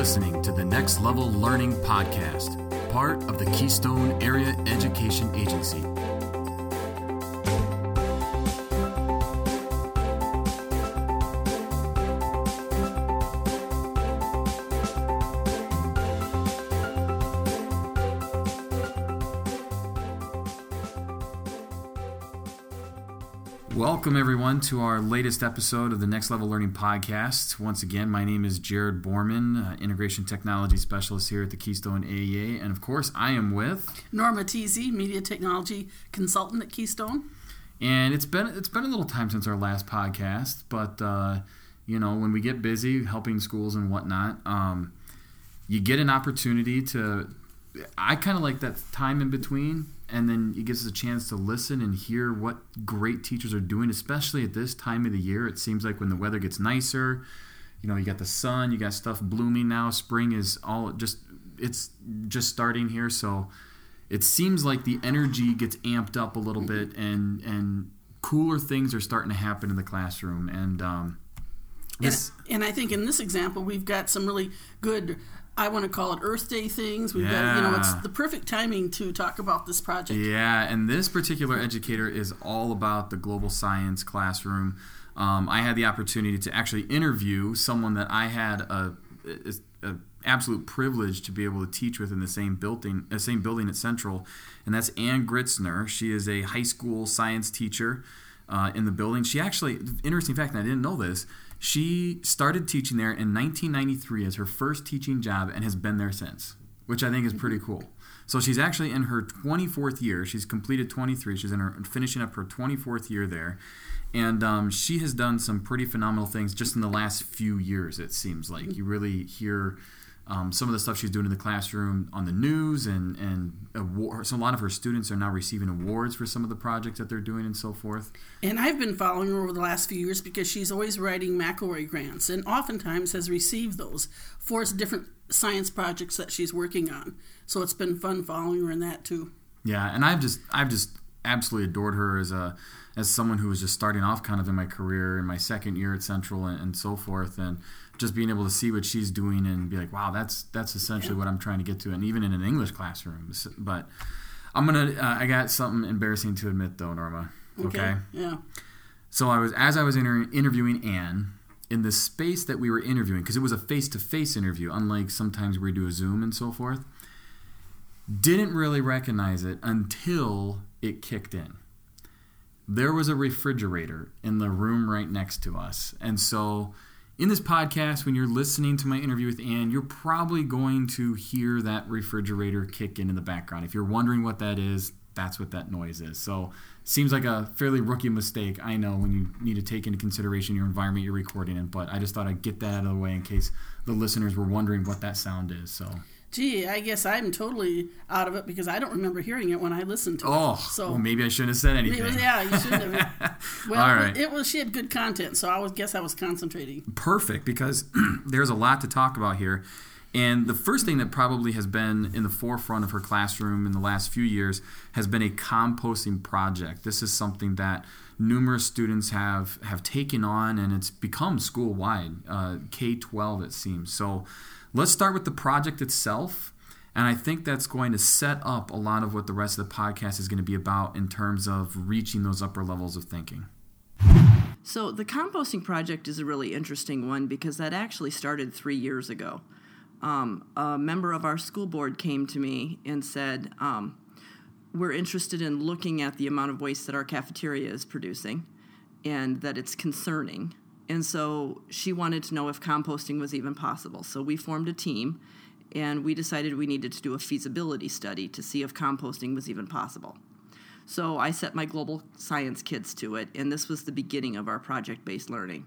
listening to the Next Level Learning Podcast, part of the Keystone Area Education Agency. Welcome, everyone, to our latest episode of the Next Level Learning Podcast. Once again, my name is Jared Borman, Integration Technology Specialist here at the Keystone AEA. And, of course, I am with... Norma Teasy, Media Technology Consultant at Keystone. And it's been a little time since our last podcast, but, when we get busy helping schools and whatnot, you get an opportunity to... I kind of like that time in between, and then it gives us a chance to listen and hear what great teachers are doing, especially at this time of the year. It seems like when the weather gets nicer, you got the sun, you got stuff blooming now. Spring is it's just starting here, so it seems like the energy gets amped up a little bit, and cooler things are starting to happen in the classroom. And I think in this example, we've got some really good, I want to call it Earth Day things. We've got, it's the perfect timing to talk about this project. Yeah, and this particular educator is all about the global science classroom. I had the opportunity to actually interview someone that I had a absolute privilege to be able to teach with in the same building at Central, and that's Ann Gritzner. She is a high school science teacher in the building. She actually, interesting fact, and I didn't know this, she started teaching there in 1993 as her first teaching job and has been there since, which I think is pretty cool. So she's actually in her 24th year. She's completed 23. She's finishing up her 24th year there. And she has done some pretty phenomenal things just in the last few years, it seems like. You really hear some of the stuff she's doing in the classroom on the news, and so a lot of her students are now receiving awards for some of the projects that they're doing and so forth. And I've been following her over the last few years because she's always writing McElroy grants, and oftentimes has received those for different science projects that she's working on. So it's been fun following her in that too. Yeah, and I've just absolutely adored her as someone who was just starting off kind of in my career in my second year at Central and so forth, and just being able to see what she's doing and be like, wow, that's essentially what I'm trying to get to, and even in an English classroom. But I got something embarrassing to admit though, Norma. Okay? Yeah. So as I was interviewing Ann, in the space that we were interviewing, because it was a face-to-face interview, unlike sometimes we do a Zoom and so forth, didn't really recognize it until it kicked in. There was a refrigerator in the room right next to us. And so in this podcast, when you're listening to my interview with Ann, you're probably going to hear that refrigerator kick in the background. If you're wondering what that is, that's what that noise is. So it seems like a fairly rookie mistake, I know, when you need to take into consideration your environment you're recording in. But I just thought I'd get that out of the way in case the listeners were wondering what that sound is. So, gee, I guess I'm totally out of it because I don't remember hearing it when I listened to it. Well, maybe I shouldn't have said anything. You shouldn't have. Well, all right. She had good content, so I guess I was concentrating. Perfect, because there's a lot to talk about here. And the first thing that probably has been in the forefront of her classroom in the last few years has been a composting project. This is something that numerous students have taken on, and it's become school-wide, K-12 it seems. So let's start with the project itself, and I think that's going to set up a lot of what the rest of the podcast is going to be about in terms of reaching those upper levels of thinking. So the composting project is a really interesting one because that actually started 3 years ago. A member of our school board came to me and said, we're interested in looking at the amount of waste that our cafeteria is producing and that it's concerning. And so she wanted to know if composting was even possible. So we formed a team, and we decided we needed to do a feasibility study to see if composting was even possible. So I set my global science kids to it, and this was the beginning of our project-based learning.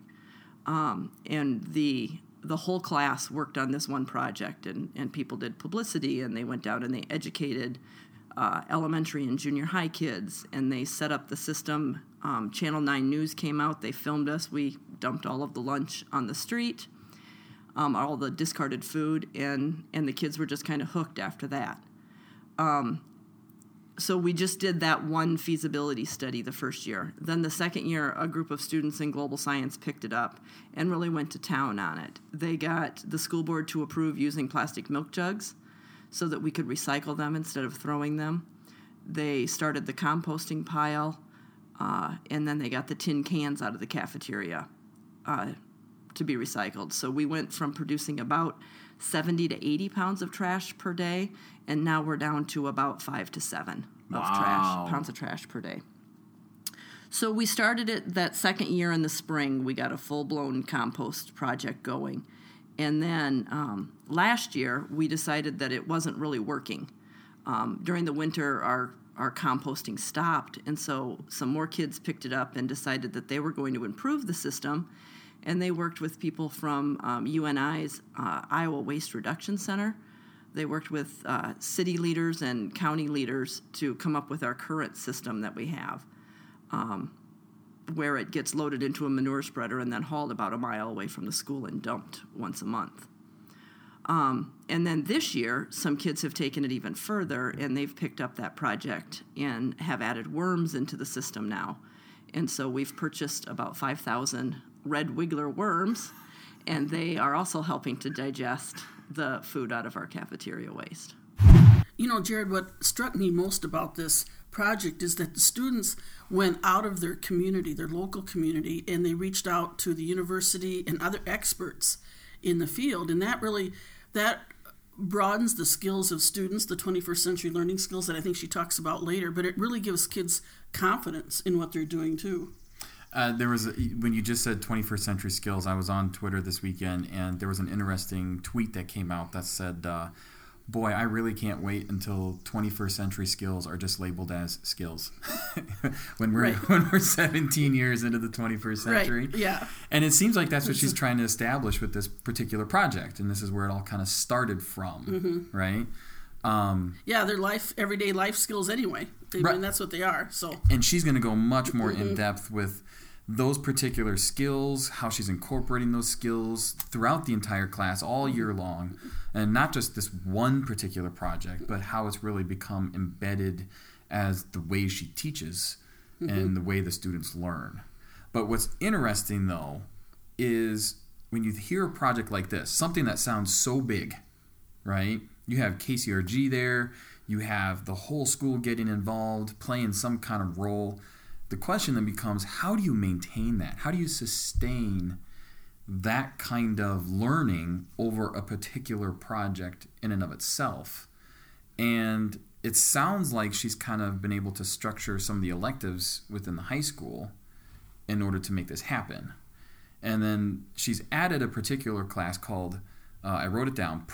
And the whole class worked on this one project, and people did publicity, and they went down and they educated elementary and junior high kids, and they set up the system. Channel 9 News came out. They filmed us. We dumped all of the lunch on the street, all the discarded food, and the kids were just kind of hooked after that. So we just did that one feasibility study the first year. Then the second year, a group of students in global science picked it up and really went to town on it. They got the school board to approve using plastic milk jugs so that we could recycle them instead of throwing them. They started the composting pile, and then they got the tin cans out of the cafeteria to be recycled. So we went from producing about 70 to 80 pounds of trash per day, and now we're down to about 5 to 7 pounds of trash per day. So we started it that second year in the spring. We got a full-blown compost project going. And then last year, we decided that it wasn't really working. During the winter, our composting stopped, and so some more kids picked it up and decided that they were going to improve the system. And they worked with people from UNI's Iowa Waste Reduction Center. They worked with city leaders and county leaders to come up with our current system that we have, where it gets loaded into a manure spreader and then hauled about a mile away from the school and dumped once a month. And then this year, some kids have taken it even further, and they've picked up that project and have added worms into the system now. And so we've purchased about 5,000 red wiggler worms, and they are also helping to digest the food out of our cafeteria waste. You know, Jared, what struck me most about this project is that the students went out of their community, their local community, and they reached out to the university and other experts in the field, and that broadens the skills of students, the 21st century learning skills that I think she talks about later, but it really gives kids confidence in what they're doing too. When you just said 21st century skills, I was on Twitter this weekend, and there was an interesting tweet that came out that said, boy, I really can't wait until 21st century skills are just labeled as skills when we're 17 years into the 21st century. Right. Yeah. And it seems like that's what she's trying to establish with this particular project, and this is where it all kind of started from, right? They're everyday life skills anyway. I mean, that's what they are. So, and she's going to go much more in depth with those particular skills, how she's incorporating those skills throughout the entire class all year long, and not just this one particular project, but how it's really become embedded as the way she teaches and the way the students learn. But what's interesting, though, is when you hear a project like this, something that sounds so big, right? You have KCRG there, you have the whole school getting involved, playing some kind of role. The question then becomes, how do you maintain that? How do you sustain that kind of learning over a particular project in and of itself? And it sounds like she's kind of been able to structure some of the electives within the high school in order to make this happen. And then she's added a particular class called, I wrote it down,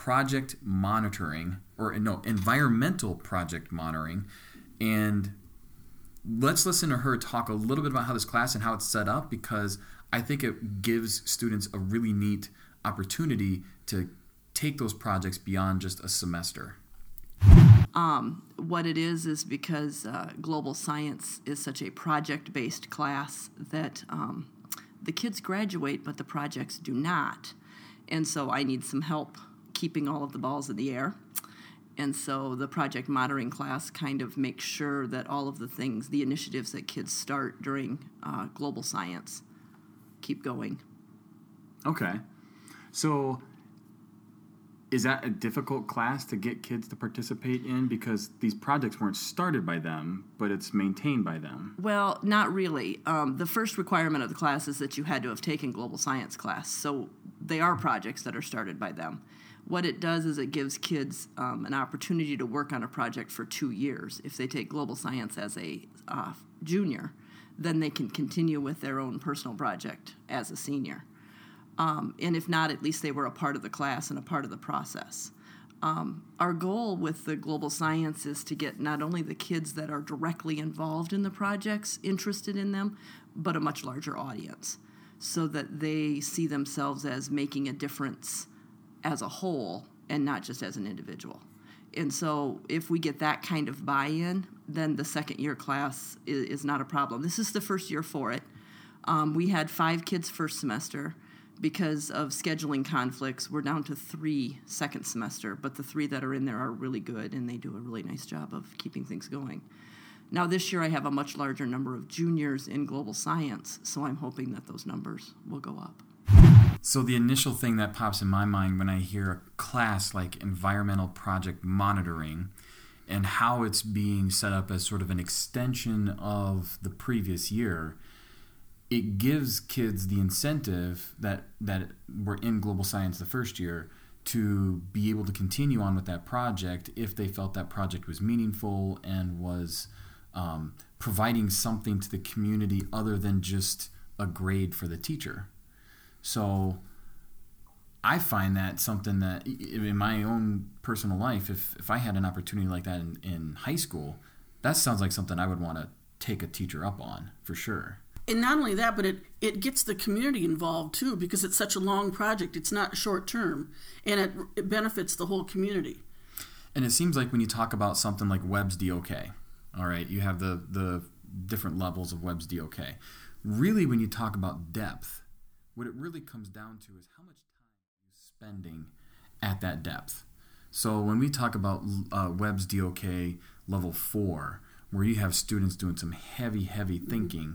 environmental project monitoring. And let's listen to her talk a little bit about how this class and how it's set up, because I think it gives students a really neat opportunity to take those projects beyond just a semester. What it is because global science is such a project-based class that the kids graduate, but the projects do not. And so I need some help keeping all of the balls in the air. And so the project monitoring class kind of makes sure that all of the initiatives that kids start during global science keep going. Okay. So is that a difficult class to get kids to participate in? Because these projects weren't started by them, but it's maintained by them. Well, not really. The first requirement of the class is that you had to have taken global science class. So they are projects that are started by them. What it does is it gives kids an opportunity to work on a project for 2 years. If they take global science as a junior, then they can continue with their own personal project as a senior. And if not, at least they were a part of the class and a part of the process. Our goal with the global science is to get not only the kids that are directly involved in the projects interested in them, but a much larger audience, so that they see themselves as making a difference as a whole and not just as an individual. And so if we get that kind of buy-in, then the second year class is not a problem. This is the first year for it. We had 5 kids first semester, because of scheduling conflicts, we're down to 3 second semester, but the 3 that are in there are really good, and they do a really nice job of keeping things going. Now, this year I have a much larger number of juniors in global science, so I'm hoping that those numbers will go up. So the initial thing that pops in my mind when I hear a class like environmental project monitoring and how it's being set up as sort of an extension of the previous year, it gives kids the incentive that were in global science the first year to be able to continue on with that project if they felt that project was meaningful and was providing something to the community other than just a grade for the teacher. So I find that something that in my own personal life, if I had an opportunity like that in high school, that sounds like something I would want to take a teacher up on for sure. And not only that, but it gets the community involved too, because it's such a long project. It's not short term, and it benefits the whole community. And it seems like when you talk about something like Webb's DOK, all right, you have the different levels of Webb's DOK. Really, when you talk about depth, what it really comes down to is how much time you're spending at that depth. So when we talk about Webb's DOK level 4, where you have students doing some heavy thinking,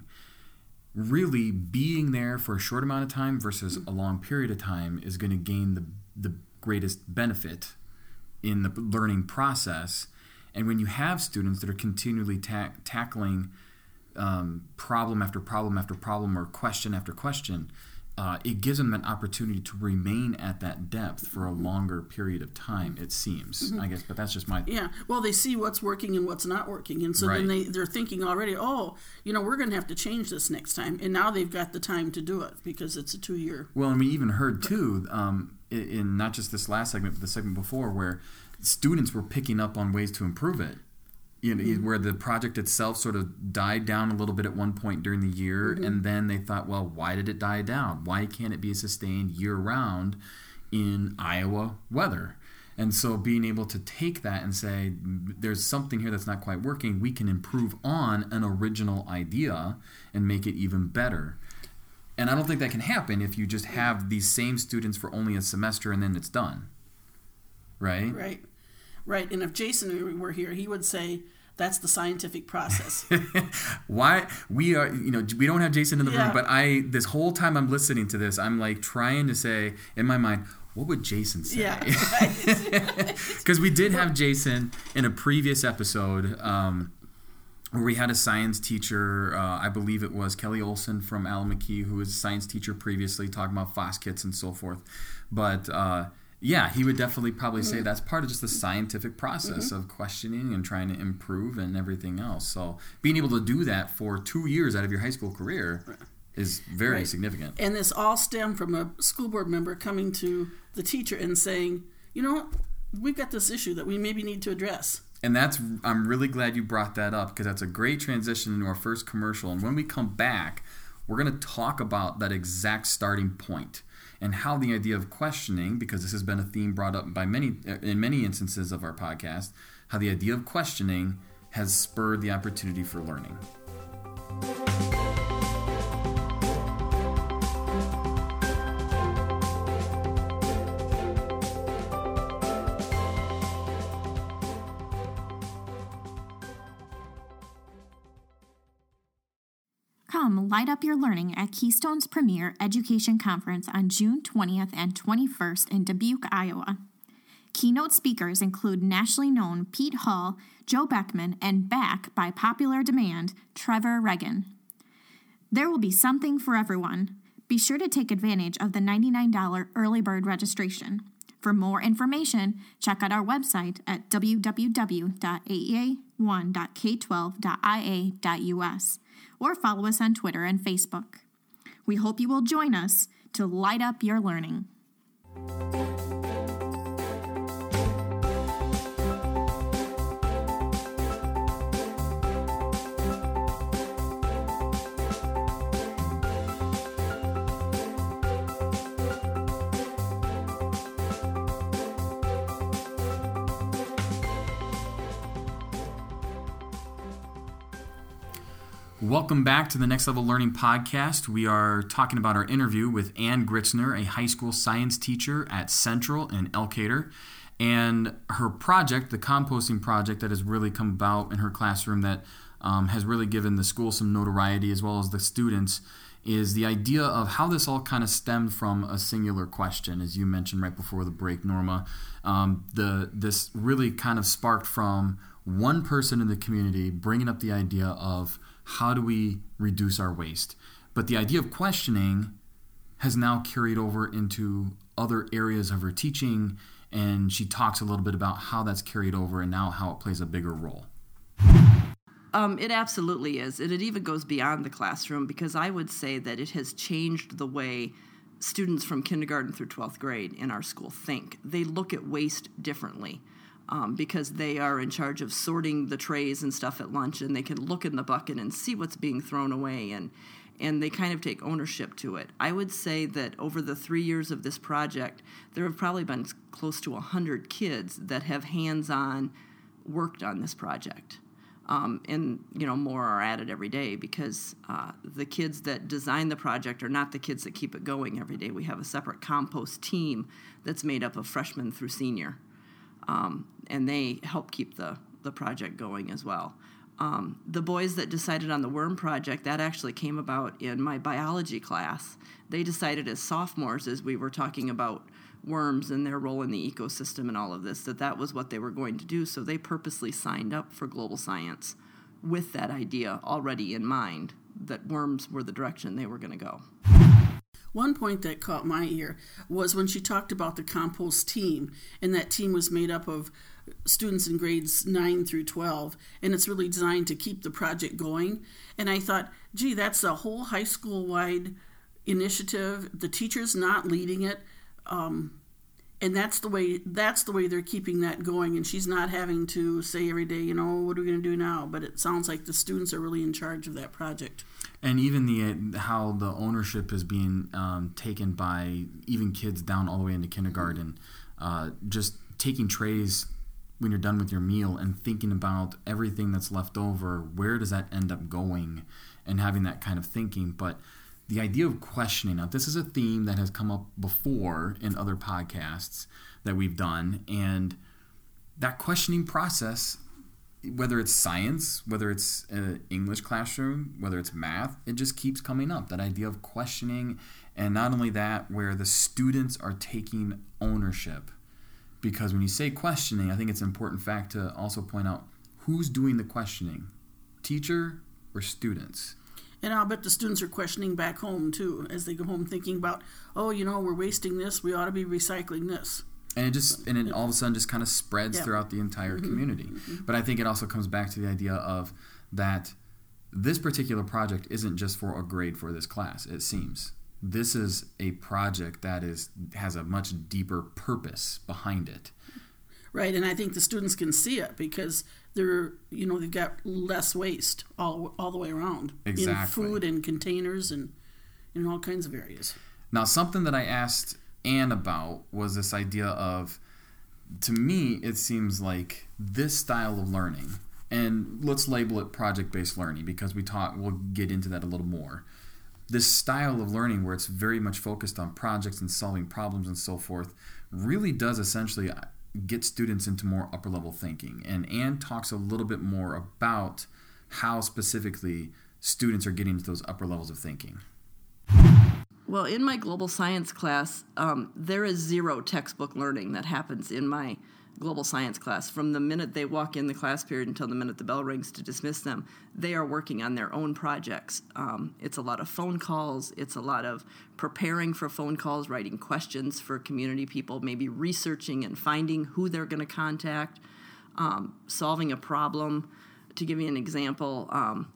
really being there for a short amount of time versus a long period of time is going to gain the greatest benefit in the learning process. And when you have students that are continually tackling problem after problem after problem or question after question, it gives them an opportunity to remain at that depth for a longer period of time, it seems, I guess. But that's just my... Yeah, well, they see what's working and what's not working. And so then they're thinking already, we're going to have to change this next time. And now they've got the time to do it because it's a 2-year. Well, and we even heard, too, in not just this last segment, but the segment before, where students were picking up on ways to improve it. You know, where the project itself sort of died down a little bit at one point during the year, and then they thought, well, why did it die down? Why can't it be sustained year-round in Iowa weather? And so being able to take that and say, there's something here that's not quite working, we can improve on an original idea and make it even better. And I don't think that can happen if you just have these same students for only a semester and then it's done. Right? Right, and if Jason were here, he would say that's the scientific process. Why we don't have Jason in the room, but this whole time I'm listening to this, I'm like trying to say in my mind, what would Jason say? Yeah, because we did have Jason in a previous episode where we had a science teacher. I believe it was Kelly Olson from Allen McKee, who was a science teacher previously, talking about FOSS kits and so forth, but. Yeah, he would definitely probably say that's part of just the scientific process of questioning and trying to improve and everything else. So being able to do that for 2 years out of your high school career is very significant. And this all stemmed from a school board member coming to the teacher and saying, we've got this issue that we maybe need to address. And I'm really glad you brought that up because that's a great transition into our first commercial. And when we come back, we're going to talk about that exact starting point. And how the idea of questioning, because this has been a theme brought up by in many instances of our podcast, how the idea of questioning has spurred the opportunity for learning. Come light up your learning at Keystone's premier education conference on June 20th and 21st in Dubuque, Iowa. Keynote speakers include nationally known Pete Hall, Joe Beckman, and back by popular demand, Trevor Regan. There will be something for everyone. Be sure to take advantage of the $99 early bird registration. For more information, check out our website at www.aea1.k12.ia.us or follow us on Twitter and Facebook. We hope you will join us to light up your learning. Welcome back to the Next Level Learning podcast. We are talking about our interview with Ann Gritzner, a high school science teacher at Central in Elkader, and her project, the composting project that has really come about in her classroom that has really given the school some notoriety as well as the students, is the idea of how this all kind of stemmed from a singular question, as you mentioned right before the break, Norma. This really kind of sparked from one person in the community bringing up the idea of how do we reduce our waste? But the idea of questioning has now carried over into other areas of her teaching, and she talks a little bit about how that's carried over and now how it plays a bigger role. It absolutely is. And it even goes beyond the classroom, because I would say that it has changed the way students from kindergarten through 12th grade in our school think. They look at waste differently. Because they are in charge of sorting the trays and stuff at lunch, and they can look in the bucket and see what's being thrown away, and they kind of take ownership to it. I would say that over the 3 years of this project, there have probably been close to 100 kids that have hands-on worked on this project. And, more are added every day, because the kids that design the project are not the kids that keep it going every day. We have a separate compost team that's made up of freshmen through senior. And they help keep the project going as well. The boys that decided on the worm project, that actually came about in my biology class. They decided as sophomores, as we were talking about worms and their role in the ecosystem and all of this, that was what they were going to do. So they purposely signed up for global science with that idea already in mind, that worms were the direction they were going to go. One point that caught my ear was when she talked about the compost team, and that team was made up of students in grades 9 through 12, and it's really designed to keep the project going. And I thought, gee, that's a whole high school-wide initiative. The teacher's not leading it, and that's the way they're keeping that going. And she's not having to say every day, what are we going to do now? But it sounds like the students are really in charge of that project. And even how the ownership is being taken by even kids down all the way into kindergarten, just taking trays when you're done with your meal and thinking about everything that's left over, where does that end up going, and having that kind of thinking. But the idea of questioning, now this is a theme that has come up before in other podcasts that we've done, and that questioning process, whether it's science, whether it's an English classroom, whether it's math, it just keeps coming up, that idea of questioning. And not only that, where the students are taking ownership. Because when you say questioning, I think it's an important fact to also point out who's doing the questioning, teacher or students. And I'll bet the students are questioning back home, too, as they go home thinking about, we're wasting this, we ought to be recycling this. And it all of a sudden just kind of spreads throughout the entire community. Mm-hmm. But I think it also comes back to the idea of that this particular project isn't just for a grade for this class, it seems. This is a project that has a much deeper purpose behind it. Right, and I think the students can see it because they've got less waste all the way around. Exactly. In food and containers and in all kinds of areas. Now, something that I asked Ann about was this idea of, to me, it seems like this style of learning, and let's label it project-based learning because we'll get into that a little more. This style of learning where it's very much focused on projects and solving problems and so forth really does essentially get students into more upper-level thinking. And Ann talks a little bit more about how specifically students are getting into those upper levels of thinking. Well, in my global science class, there is zero textbook learning that happens in my global science class. From the minute they walk in the class period until the minute the bell rings to dismiss them, they are working on their own projects. It's a lot of phone calls. It's a lot of preparing for phone calls, writing questions for community people, maybe researching and finding who they're going to contact, solving a problem. To give you an example,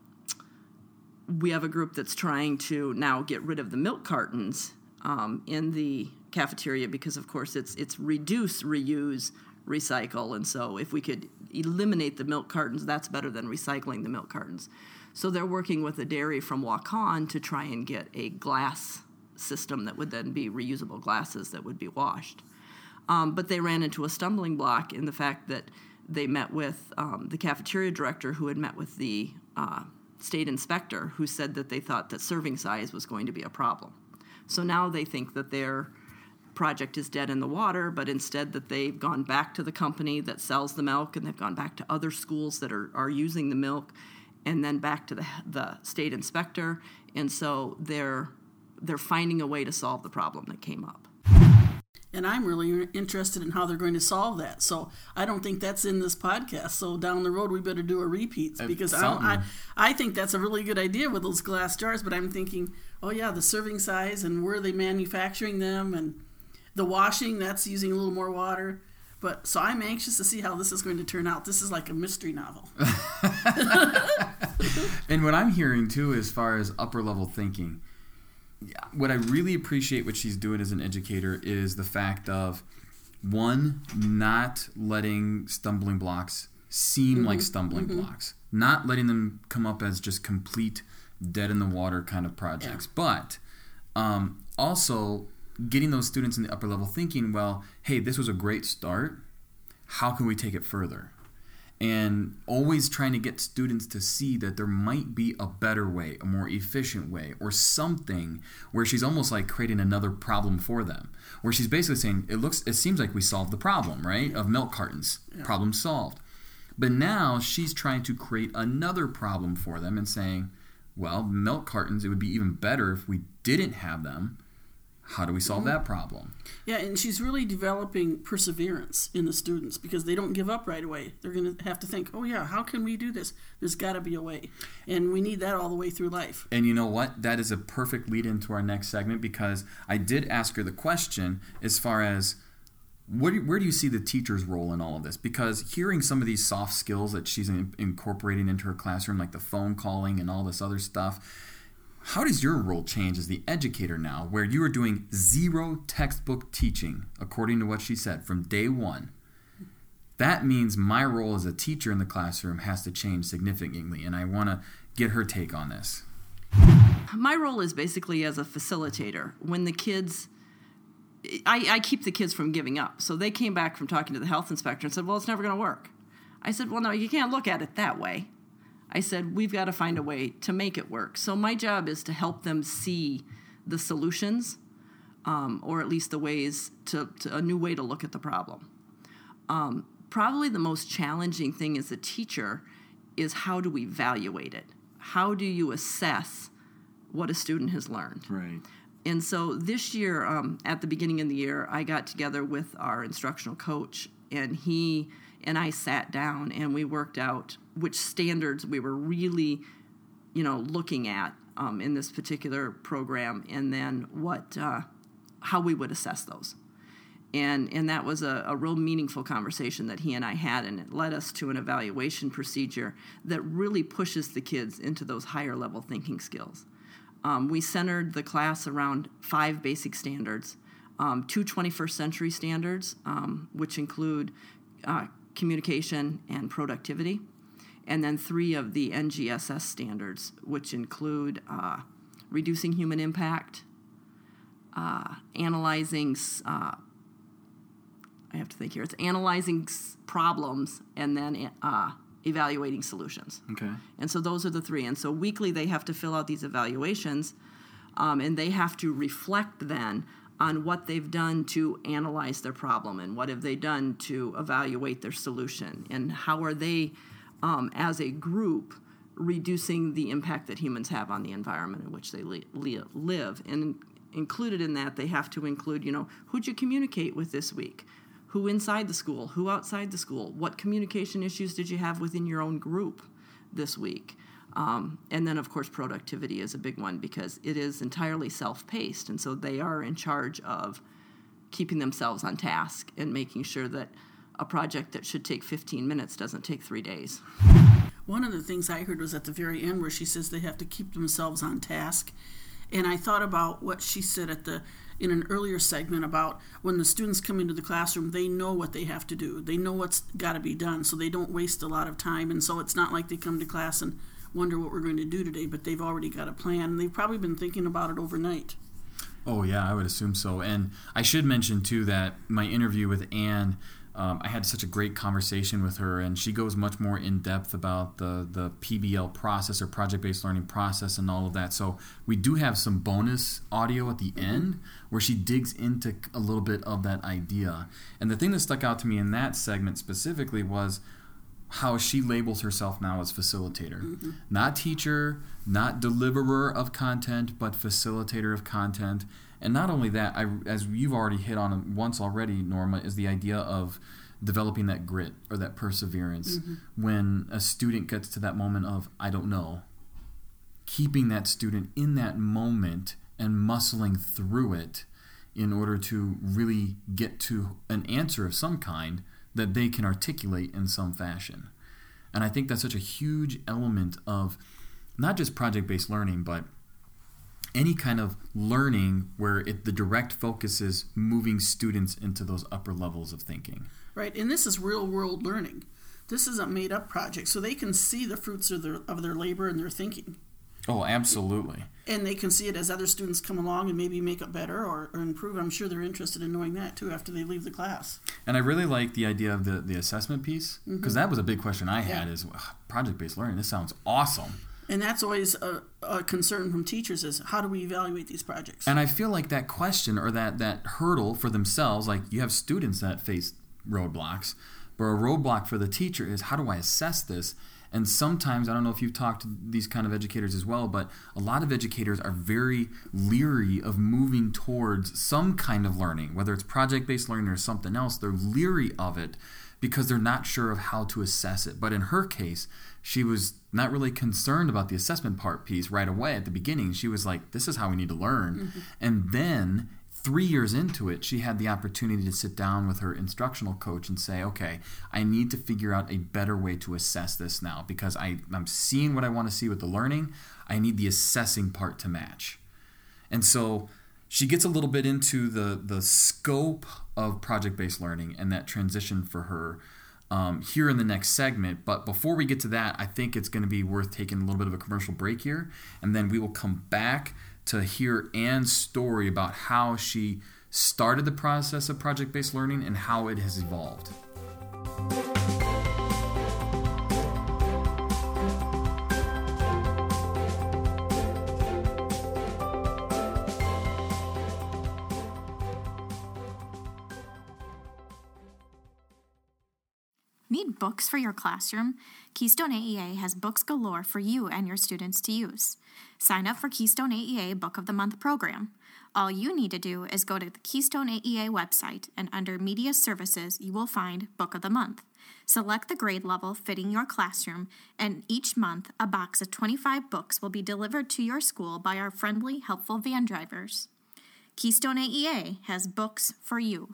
we have a group that's trying to now get rid of the milk cartons in the cafeteria because, of course, it's reduce, reuse, recycle. And so if we could eliminate the milk cartons, that's better than recycling the milk cartons. So they're working with a dairy from Waukon to try and get a glass system that would then be reusable glasses that would be washed. But they ran into a stumbling block in the fact that they met with the cafeteria director who had met with the state inspector who said that they thought that serving size was going to be a problem. So now they think that their project is dead in the water, but instead that they've gone back to the company that sells the milk, and they've gone back to other schools that are using the milk, and then back to the state inspector. And so they're finding a way to solve the problem that came up. And I'm really interested in how they're going to solve that. So I don't think that's in this podcast. So down the road, we better do a repeat, because I think that's a really good idea with those glass jars. But I'm thinking, oh yeah, the serving size and where are they manufacturing them, and the washing, that's using a little more water. But so I'm anxious to see how this is going to turn out. This is like a mystery novel. And what I'm hearing too, as far as upper level thinking, what I really appreciate what she's doing as an educator is the fact of, one, not letting stumbling blocks seem like stumbling blocks, not letting them come up as just complete dead in the water kind of projects, but also getting those students in the upper level thinking, well, hey, this was a great start. How can we take it further? And always trying to get students to see that there might be a better way, a more efficient way, or something where she's almost like creating another problem for them. Where she's basically saying, it seems like we solved the problem, right, of milk cartons. Yeah. Problem solved. But now she's trying to create another problem for them and saying, well, milk cartons, it would be even better if we didn't have them. How do we solve that problem? Yeah, and she's really developing perseverance in the students, because they don't give up right away. They're going to have to think, oh yeah, how can we do this? There's got to be a way. And we need that all the way through life. And you know what? That is a perfect lead into our next segment, because I did ask her the question as far as where do you see the teacher's role in all of this? Because hearing some of these soft skills that she's incorporating into her classroom, like the phone calling and all this other stuff, how does your role change as the educator now, where you are doing zero textbook teaching, according to what she said, from day one? That means my role as a teacher in the classroom has to change significantly, and I want to get her take on this. My role is basically as a facilitator. When the kids, I keep the kids from giving up. So they came back from talking to the health inspector and said, well, it's never going to work. I said, well, no, you can't look at it that way. I said, we've got to find a way to make it work. So my job is to help them see the solutions, or at least the ways to a new way to look at the problem. Probably the most challenging thing as a teacher is, how do we evaluate it? How do you assess what a student has learned? Right. And so this year, at the beginning of the year, I got together with our instructional coach, and he and I sat down and we worked out which standards we were really, looking at in this particular program, and then how we would assess those. And that was a real meaningful conversation that he and I had, and it led us to an evaluation procedure that really pushes the kids into those higher level thinking skills. We centered the class around 5 basic standards, 2 21st century standards, which include communication and productivity, and then 3 of the NGSS standards, which include reducing human impact, analyzing, I have to think here, it's analyzing problems, and then evaluating solutions. Okay. And so those are the 3. And so weekly they have to fill out these evaluations, and they have to reflect then on what they've done to analyze their problem, and what have they done to evaluate their solution, and how are they, as a group, reducing the impact that humans have on the environment in which they live. And included in that, they have to include, who'd you communicate with this week? Who inside the school? Who outside the school? What communication issues did you have within your own group this week? And then, of course, productivity is a big one, because it is entirely self-paced, and so they are in charge of keeping themselves on task and making sure that a project that should take 15 minutes doesn't take 3 days. One of the things I heard was at the very end, where she says they have to keep themselves on task. And I thought about what she said in an earlier segment about when the students come into the classroom, they know what they have to do. They know what's got to be done, so they don't waste a lot of time. And so it's not like they come to class and wonder what we're going to do today, but they've already got a plan, and they've probably been thinking about it overnight. Oh, yeah, I would assume so. And I should mention, too, that my interview with Anne I had such a great conversation with her, and she goes much more in depth about the PBL process or project-based learning process and all of that. So we do have some bonus audio at the end where she digs into a little bit of that idea. And the thing that stuck out to me in that segment specifically was how she labels herself now as facilitator. Not teacher, not deliverer of content, but facilitator of content. And not only that, as you've already hit on once already, Norma, is the idea of developing that grit or that perseverance. When a student gets to that moment of, I don't know, keeping that student in that moment and muscling through it in order to really get to an answer of some kind that they can articulate in some fashion. And I think that's such a huge element of not just project-based learning, but any kind of learning where the direct focus is moving students into those upper levels of thinking. Right, and this is real-world learning. This is a made-up project, so they can see the fruits of their labor and their thinking. Oh, absolutely. And they can see it as other students come along and maybe make it better or improve. I'm sure they're interested in knowing that, too, after they leave the class. And I really like the idea of the assessment piece, because that was a big question I had is, project-based learning, this sounds awesome. And that's always a concern from teachers is, how do we evaluate these projects? And I feel like that question or that hurdle for themselves, like you have students that face roadblocks, but a roadblock for the teacher is, how do I assess this? And sometimes, I don't know if you've talked to these kind of educators as well, but a lot of educators are very leery of moving towards some kind of learning, whether it's project-based learning or something else. They're leery of it because they're not sure of how to assess it. But in her case, she was not really concerned about the assessment part piece right away at the beginning. She was like, this is how we need to learn. And then 3 years into it, she had the opportunity to sit down with her instructional coach and say, okay, I need to figure out a better way to assess this now because I'm seeing what I want to see with the learning. I need the assessing part to match. And so she gets a little bit into the scope of project-based learning and that transition for her here in the next segment. But before we get to that, I think it's going to be worth taking a little bit of a commercial break here, and then we will come back to hear Anne's story about how she started the process of project-based learning and how it has evolved. Need books for your classroom? Keystone AEA has books galore for you and your students to use. Sign up for Keystone AEA Book of the Month program. All you need to do is go to the Keystone AEA website, and under Media Services, you will find Book of the Month. Select the grade level fitting your classroom, and each month, a box of 25 books will be delivered to your school by our friendly, helpful van drivers. Keystone AEA has books for you.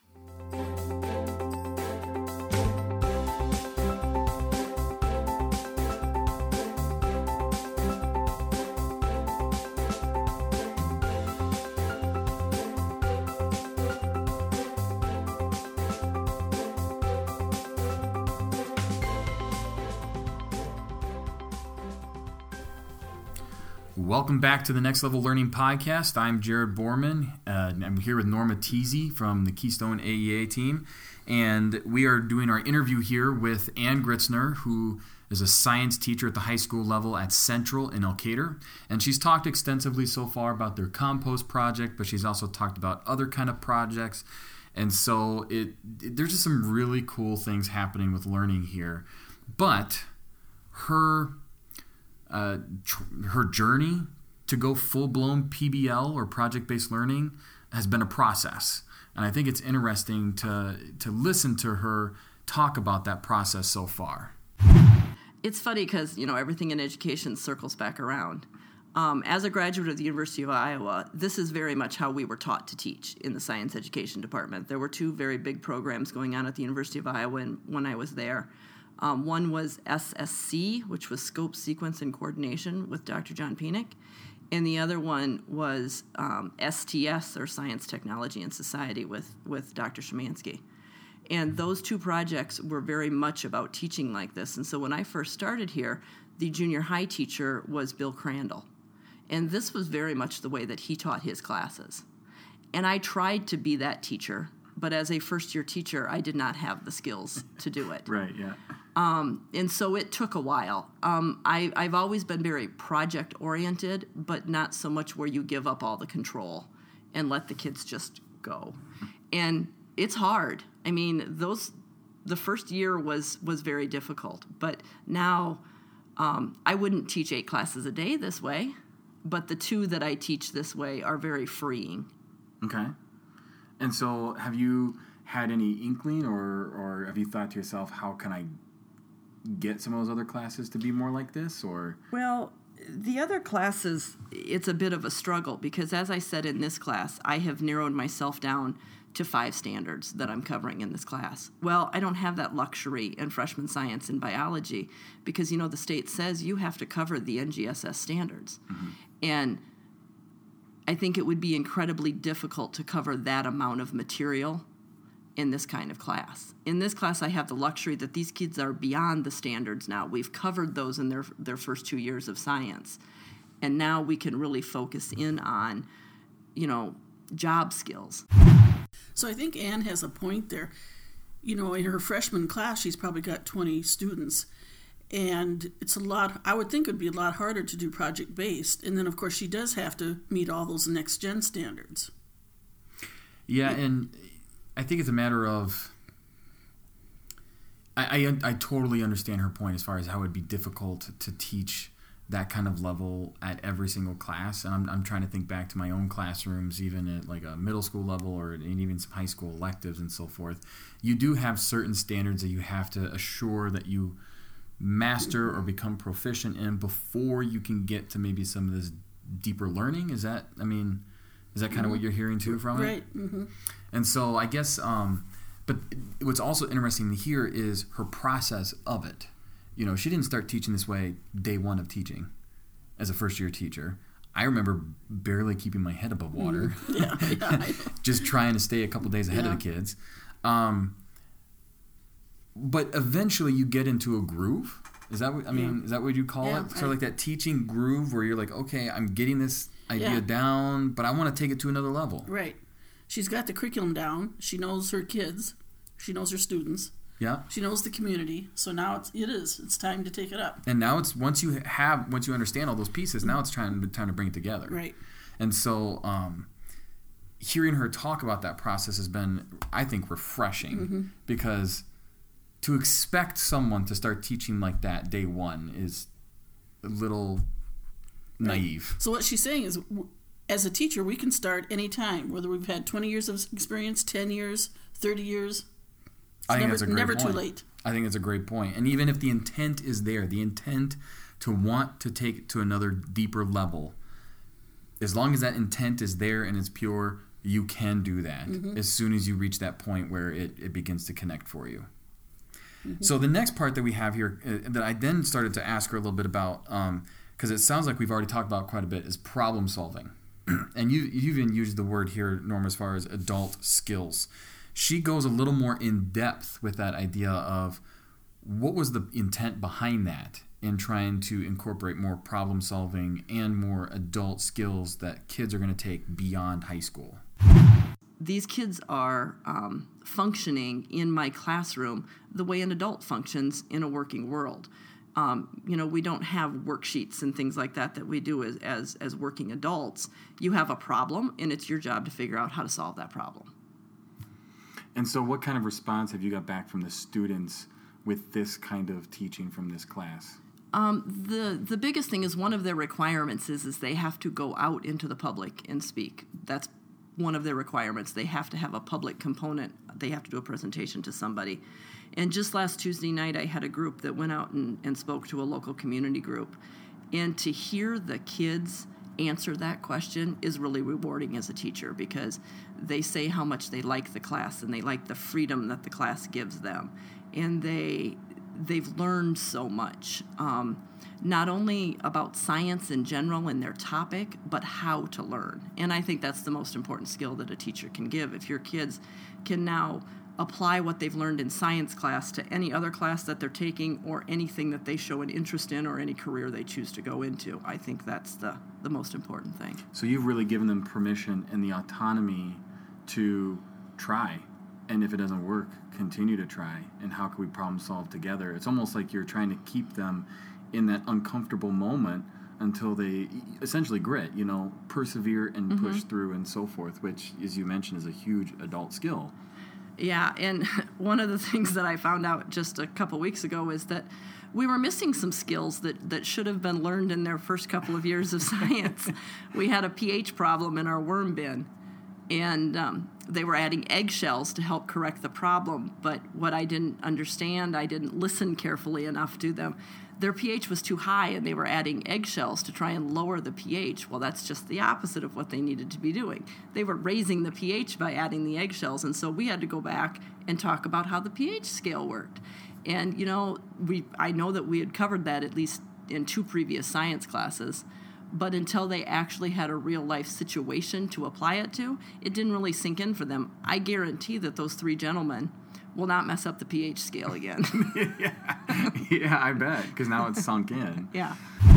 Welcome back to the Next Level Learning Podcast. I'm Jared Borman. I'm here with Norma Teasy from the Keystone AEA team. And we are doing our interview here with Ann Gritzner, who is a science teacher at the high school level at Central in Elkader. And she's talked extensively so far about their compost project, but she's also talked about other kind of projects. And so there's just some really cool things happening with learning here. But her journey to go full-blown PBL or project-based learning has been a process. And I think it's interesting to listen to her talk about that process so far. It's funny because, everything in education circles back around. As a graduate of the University of Iowa, this is very much how we were taught to teach in the science education department. There were two very big programs going on at the University of Iowa when I was there. One was SSC, which was Scope, Sequence, and Coordination with Dr. John Penick. And the other one was STS, or Science, Technology, and Society with Dr. Szymanski. And those two projects were very much about teaching like this. And so when I first started here, the junior high teacher was Bill Crandall. And this was very much the way that he taught his classes. And I tried to be that teacher but as a first-year teacher, I did not have the skills to do it. Right, yeah. And so it took a while. I've always been very project-oriented, but not so much where you give up all the control and let the kids just go. And it's hard. I mean, the first year was very difficult, but now I wouldn't teach 8 classes a day this way, but the 2 that I teach this way are very freeing. Okay. And so have you had any inkling or have you thought to yourself, how can I get some of those other classes to be more like this? Or Well, the other classes, it's a bit of a struggle because, as I said in this class, I have narrowed myself down to 5 standards that I'm covering in this class. Well, I don't have that luxury in freshman science and biology because, the state says you have to cover the NGSS standards. Mm-hmm. And I think it would be incredibly difficult to cover that amount of material in this kind of class. In this class, I have the luxury that these kids are beyond the standards now. We've covered those in their first 2 years of science. And now we can really focus in on, job skills. So I think Anne has a point there. In her freshman class, she's probably got 20 students. And it's a lot, I would think it would be a lot harder to do project-based. And then, of course, she does have to meet all those next-gen standards. Yeah, and I think it's a matter of, I totally understand her point as far as how it would be difficult to teach that kind of level at every single class. And I'm trying to think back to my own classrooms, even at like a middle school level or even some high school electives and so forth. You do have certain standards that you have to assure that you master or become proficient in before you can get to maybe some of this deeper learning. Is that kind of what you're hearing too from it? Right. Mm-hmm. And so I guess, but what's also interesting to hear is her process of it. She didn't start teaching this way day one of teaching as a first-year teacher. I remember barely keeping my head above water, just trying to stay a couple days ahead of the kids. But eventually you get into a groove. Is that what Is that what you call it? Sort of like that teaching groove where you're like, okay, I'm getting this idea down, but I want to take it to another level. Right. She's got the curriculum down. She knows her kids. She knows her students. Yeah. She knows the community. So now it's time to take it up. And now it's once you understand all those pieces, now it's time to bring it together. Right. And so hearing her talk about that process has been, I think, refreshing because to expect someone to start teaching like that day one is a little naive. So what she's saying is, as a teacher, we can start any time, whether we've had 20 years of experience, 10 years, 30 years. I think that's a great never point. Too late. I think it's a great point. And even if the intent is there, the intent to want to take it to another deeper level, as long as that intent is there and it's pure, you can do that as soon as you reach that point where it begins to connect for you. So the next part that we have here that I then started to ask her a little bit about, because it sounds like we've already talked about quite a bit, is problem solving. And you even used the word here, Norm, as far as adult skills. She goes a little more in depth with that idea of what was the intent behind that in trying to incorporate more problem solving and more adult skills that kids are going to take beyond high school. These kids are functioning in my classroom the way an adult functions in a working world. We don't have worksheets and things like that we do as working adults. You have a problem, and it's your job to figure out how to solve that problem. And so what kind of response have you got back from the students with this kind of teaching from this class? The biggest thing is one of their requirements is they have to go out into the public and speak. That's one of their requirements. They have to have a public component. They have to do a presentation to somebody. And just last Tuesday night, I had a group that went out and spoke to a local community group. And to hear the kids answer that question is really rewarding as a teacher because they say how much they like the class and they like the freedom that the class gives them. And they've learned so much, not only about science in general and their topic, but how to learn. And I think that's the most important skill that a teacher can give. If your kids can now apply what they've learned in science class to any other class that they're taking or anything that they show an interest in or any career they choose to go into, I think that's the most important thing. So you've really given them permission and the autonomy to try And if it doesn't work, continue to try. And how can we problem solve together? It's almost like you're trying to keep them in that uncomfortable moment until they essentially grit, persevere and push through and so forth, which, as you mentioned, is a huge adult skill. Yeah, and one of the things that I found out just a couple weeks ago is that we were missing some skills that should have been learned in their first couple of years of science. We had a pH problem in our worm bin, and they were adding eggshells to help correct the problem. But what I didn't understand, I didn't listen carefully enough to them. Their pH was too high, and they were adding eggshells to try and lower the pH. Well, that's just the opposite of what they needed to be doing. They were raising the pH by adding the eggshells, and so we had to go back and talk about how the pH scale worked. And, I know that we had covered that at least in 2 previous science classes, but until they actually had a real-life situation to apply it to, it didn't really sink in for them. I guarantee that those 3 gentlemen will not mess up the pH scale again. Yeah, I bet, because now it's sunk in. Yeah.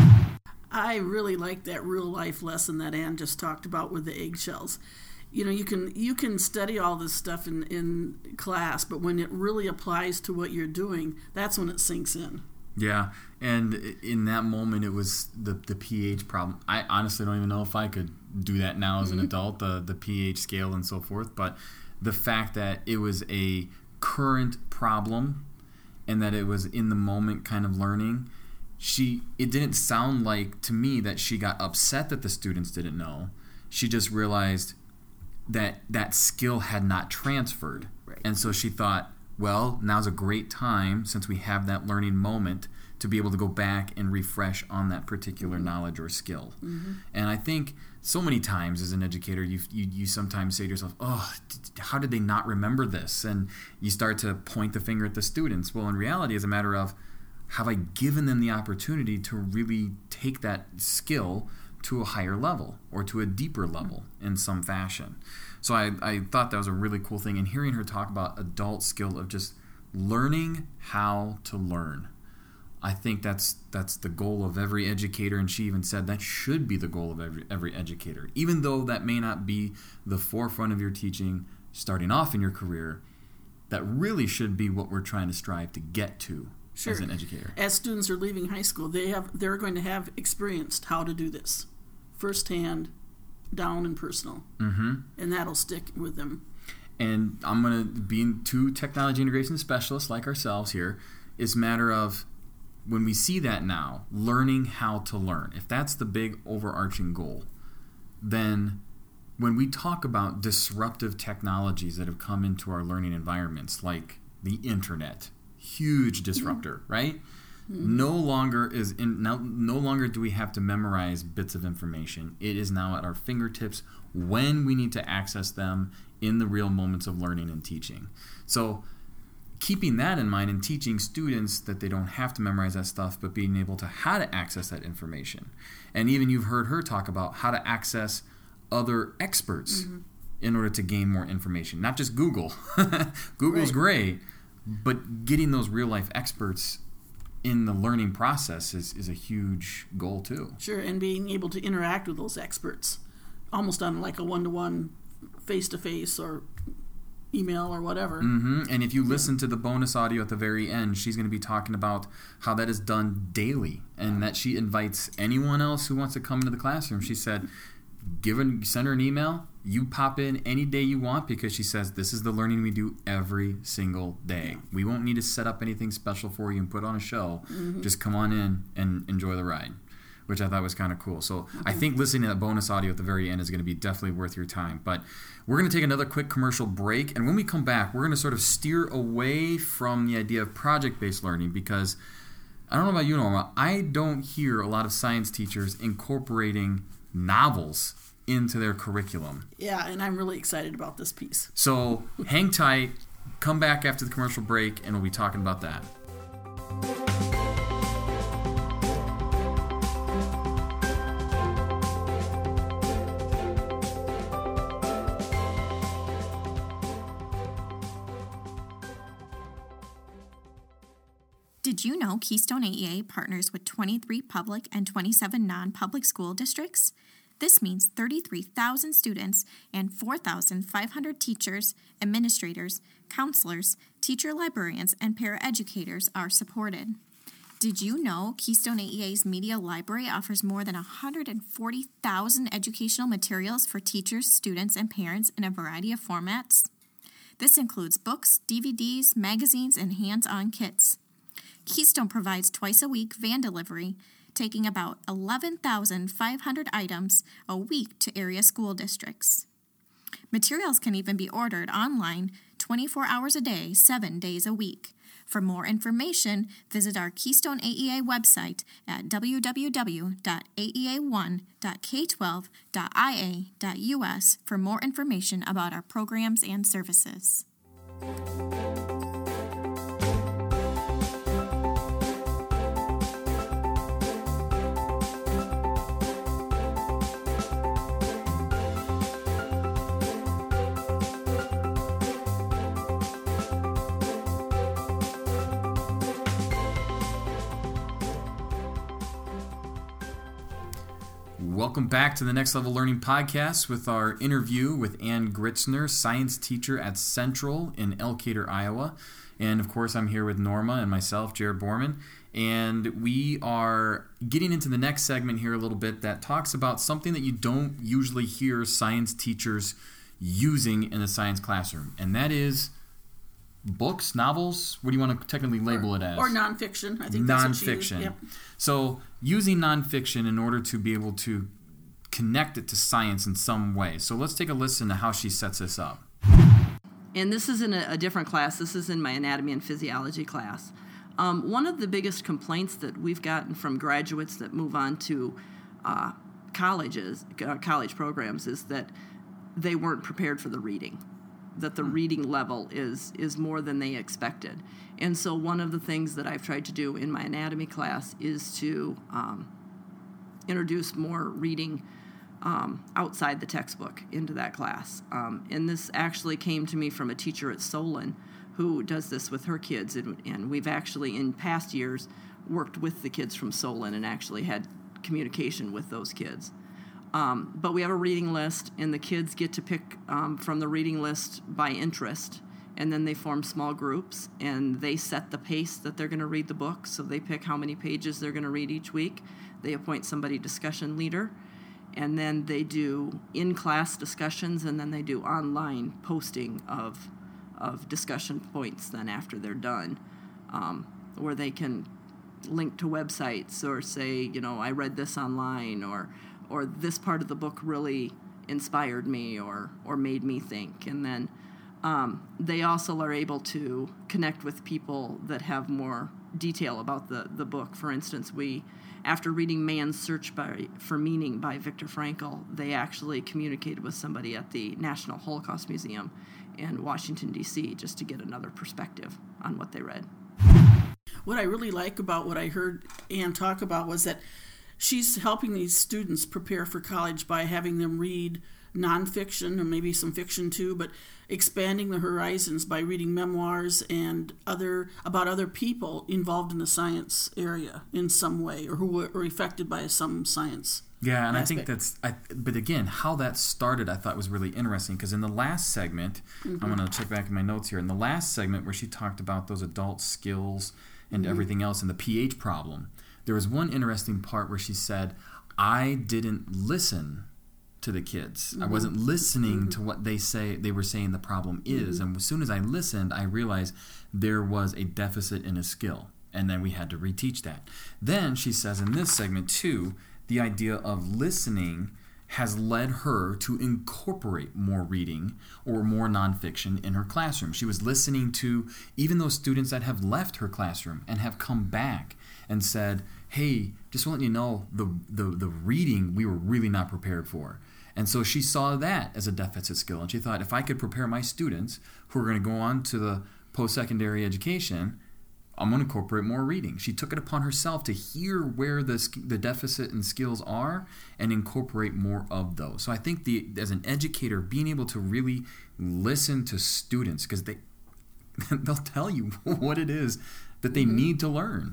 I really like that real-life lesson that Ann just talked about with the eggshells. You can study all this stuff in class, but when it really applies to what you're doing, that's when it sinks in. Yeah, and in that moment, it was the pH problem. I honestly don't even know if I could do that now as an adult, the pH scale and so forth, but the fact that it was a current problem and that it was in the moment kind of learning, it didn't sound like to me that she got upset that the students didn't know. She just realized that skill had not transferred. Right. And so she thought, well, now's a great time, since we have that learning moment, to be able to go back and refresh on that particular knowledge or skill. And I think so many times as an educator, you sometimes say to yourself, oh, how did they not remember this? And you start to point the finger at the students. Well, in reality, it's a matter of, have I given them the opportunity to really take that skill to a higher level or to a deeper level in some fashion? So I thought that was a really cool thing. And hearing her talk about adult skill of just learning how to learn, I think that's the goal of every educator, and she even said that should be the goal of every educator. Even though that may not be the forefront of your teaching starting off in your career, that really should be what we're trying to strive to get to as an educator. As students are leaving high school, they're going to have experienced how to do this firsthand, down and personal, and that'll stick with them. And I'm going to, being 2 technology integration specialists like ourselves here, is a matter of, when we see that now, learning how to learn, if that's the big overarching goal, then when we talk about disruptive technologies that have come into our learning environments, like the internet, huge disruptor, right? No longer do we have to memorize bits of information. It is now at our fingertips when we need to access them in the real moments of learning and teaching. So keeping that in mind and teaching students that they don't have to memorize that stuff, but being able to how to access that information. And even you've heard her talk about how to access other experts in order to gain more information. Not just Google. Google's great, but getting those real-life experts in the learning process is a huge goal too. Sure, and being able to interact with those experts almost on like a one-to-one, face-to-face, or email or whatever. And if you listen to the bonus audio at the very end, she's going to be talking about how that is done daily, and that she invites anyone else who wants to come into the classroom. She said, send her an email. You pop in any day you want, because she says this is the learning we do every single day. We won't need to set up anything special for you and put on a show. Just come on in and enjoy the ride, which I thought was kind of cool. So I think listening to that bonus audio at the very end is going to be definitely worth your time. But we're going to take another quick commercial break, and when we come back, we're going to sort of steer away from the idea of project-based learning, because I don't know about you, Norma, I don't hear a lot of science teachers incorporating novels into their curriculum. Yeah, and I'm really excited about this piece. So hang tight, come back after the commercial break, and we'll be talking about that. Did you know Keystone AEA partners with 23 public and 27 non-public school districts? This means 33,000 students and 4,500 teachers, administrators, counselors, teacher librarians, and paraeducators are supported. Did you know Keystone AEA's Media Library offers more than 140,000 educational materials for teachers, students, and parents in a variety of formats? This includes books, DVDs, magazines, and hands-on kits. Keystone provides twice a week van delivery, taking about 11,500 items a week to area school districts. Materials can even be ordered online 24 hours a day, 7 days a week. For more information, visit our Keystone AEA website at www.aea1.k12.ia.us for more information about our programs and services. Welcome back to the Next Level Learning Podcast with our interview with Ann Gritzner, science teacher at Central in Elkader, Iowa. And of course, I'm here with Norma and myself, Jared Borman. And we are getting into the next segment here a little bit that talks about something that you don't usually hear science teachers using in a science classroom. And that is books, novels. What do you want to technically label it as? Or nonfiction. I think that's what you use. Nonfiction. Yep. So using nonfiction in order to be able to connect it to science in some way. So let's take a listen to how she sets this up. And this is in a different class. This is in my anatomy and physiology class. One of the biggest complaints that we've gotten from graduates that move on to college programs is that they weren't prepared for the reading, that the reading level is more than they expected. And so one of the things that I've tried to do in my anatomy class is to introduce more reading outside the textbook into that class. And this actually came to me from a teacher at Solon who does this with her kids. And we've actually, in past years, worked with the kids from Solon and actually had communication with those kids. But we have a reading list, and the kids get to pick from the reading list by interest, and then they form small groups, and they set the pace that they're going to read the book. So they pick how many pages they're going to read each week. They appoint somebody discussion leader, and then they do in-class discussions, and then they do online posting of discussion points then after they're done, where they can link to websites or say, I read this online, or this part of the book really inspired me or made me think. And then they also are able to connect with people that have more detail about the book. For instance, after reading Man's Search for Meaning by Viktor Frankl, they actually communicated with somebody at the National Holocaust Museum in Washington, D.C., just to get another perspective on what they read. What I really like about what I heard Ann talk about was that she's helping these students prepare for college by having them read nonfiction, or maybe some fiction too, but expanding the horizons by reading memoirs and about other people involved in the science area in some way, or who were affected by some science. Yeah, and aspect. I think but again, how that started I thought was really interesting, because in the last segment, I'm going to check back in my notes here, in the last segment where she talked about those adult skills and everything else and the pH problem, there was one interesting part where she said, I didn't listen to the kids. I wasn't listening to what they were saying the problem is. And as soon as I listened, I realized there was a deficit in a skill. And then we had to reteach that. Then she says in this segment too, the idea of listening has led her to incorporate more reading or more nonfiction in her classroom. She was listening to even those students that have left her classroom and have come back and said, hey, just letting you know, the reading we were really not prepared for. And so she saw that as a deficit skill. And she thought, if I could prepare my students who are going to go on to the post-secondary education, I'm going to incorporate more reading. She took it upon herself to hear where the deficit in skills are and incorporate more of those. So I think as an educator, being able to really listen to students, because they'll tell you what it is that they need to learn.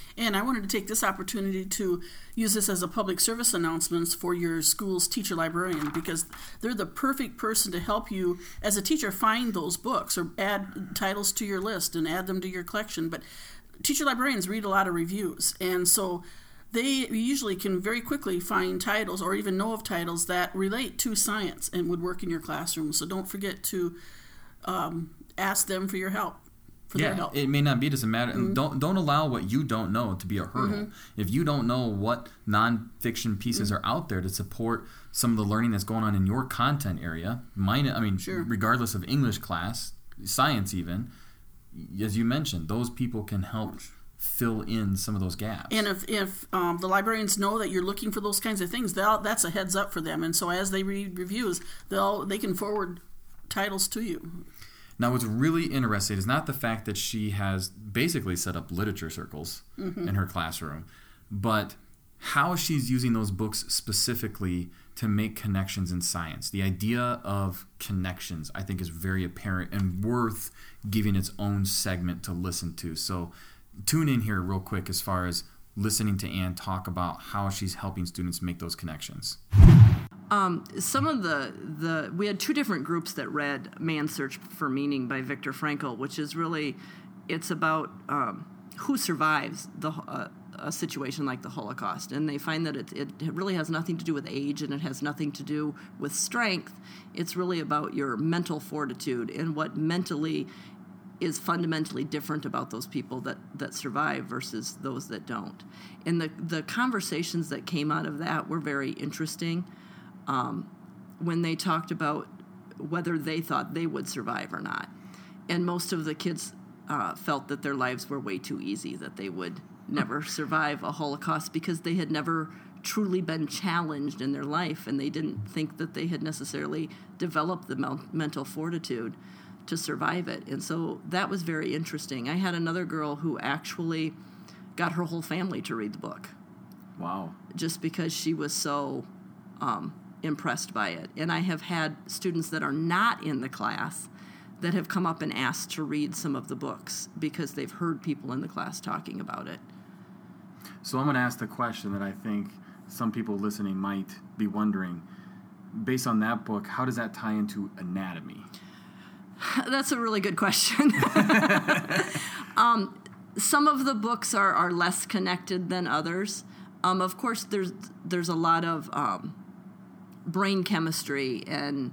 And I wanted to take this opportunity to use this as a public service announcement for your school's teacher librarian, because they're the perfect person to help you as a teacher find those books or add titles to your list and add them to your collection. But teacher librarians read a lot of reviews, and so they usually can very quickly find titles or even know of titles that relate to science and would work in your classroom. So don't forget to ask them for your help. Their help. It may not be, doesn't matter. And don't allow what you don't know to be a hurdle. If you don't know what nonfiction pieces are out there to support some of the learning that's going on in your content area, regardless of English class, science even, as you mentioned, those people can help fill in some of those gaps. And if the librarians know that you're looking for those kinds of things, that's a heads up for them. And so as they read reviews, they can forward titles to you. Now, what's really interesting is not the fact that she has basically set up literature circles in her classroom, but how she's using those books specifically to make connections in science. The idea of connections, I think, is very apparent and worth giving its own segment to listen to. So tune in here real quick as far as listening to Anne talk about how she's helping students make those connections. Some of we had two different groups that read Man's Search for Meaning by Viktor Frankl, which is really, it's about who survives a situation like the Holocaust. And they find that it really has nothing to do with age, and it has nothing to do with strength. It's really about your mental fortitude and what mentally is fundamentally different about those people that survive versus those that don't. And the conversations that came out of that were very interesting. When they talked about whether they thought they would survive or not. And most of the kids felt that their lives were way too easy, that they would never survive a Holocaust because they had never truly been challenged in their life, and they didn't think that they had necessarily developed the mental fortitude to survive it. And so that was very interesting. I had another girl who actually got her whole family to read the book. Wow. Just because she was so impressed by it. And I have had students that are not in the class that have come up and asked to read some of the books because they've heard people in the class talking about it. So I'm going to ask the question that I think some people listening might be wondering. Based on that book, how does that tie into anatomy? That's a really good question. Some of the books are less connected than others. Of course, there's a lot of brain chemistry and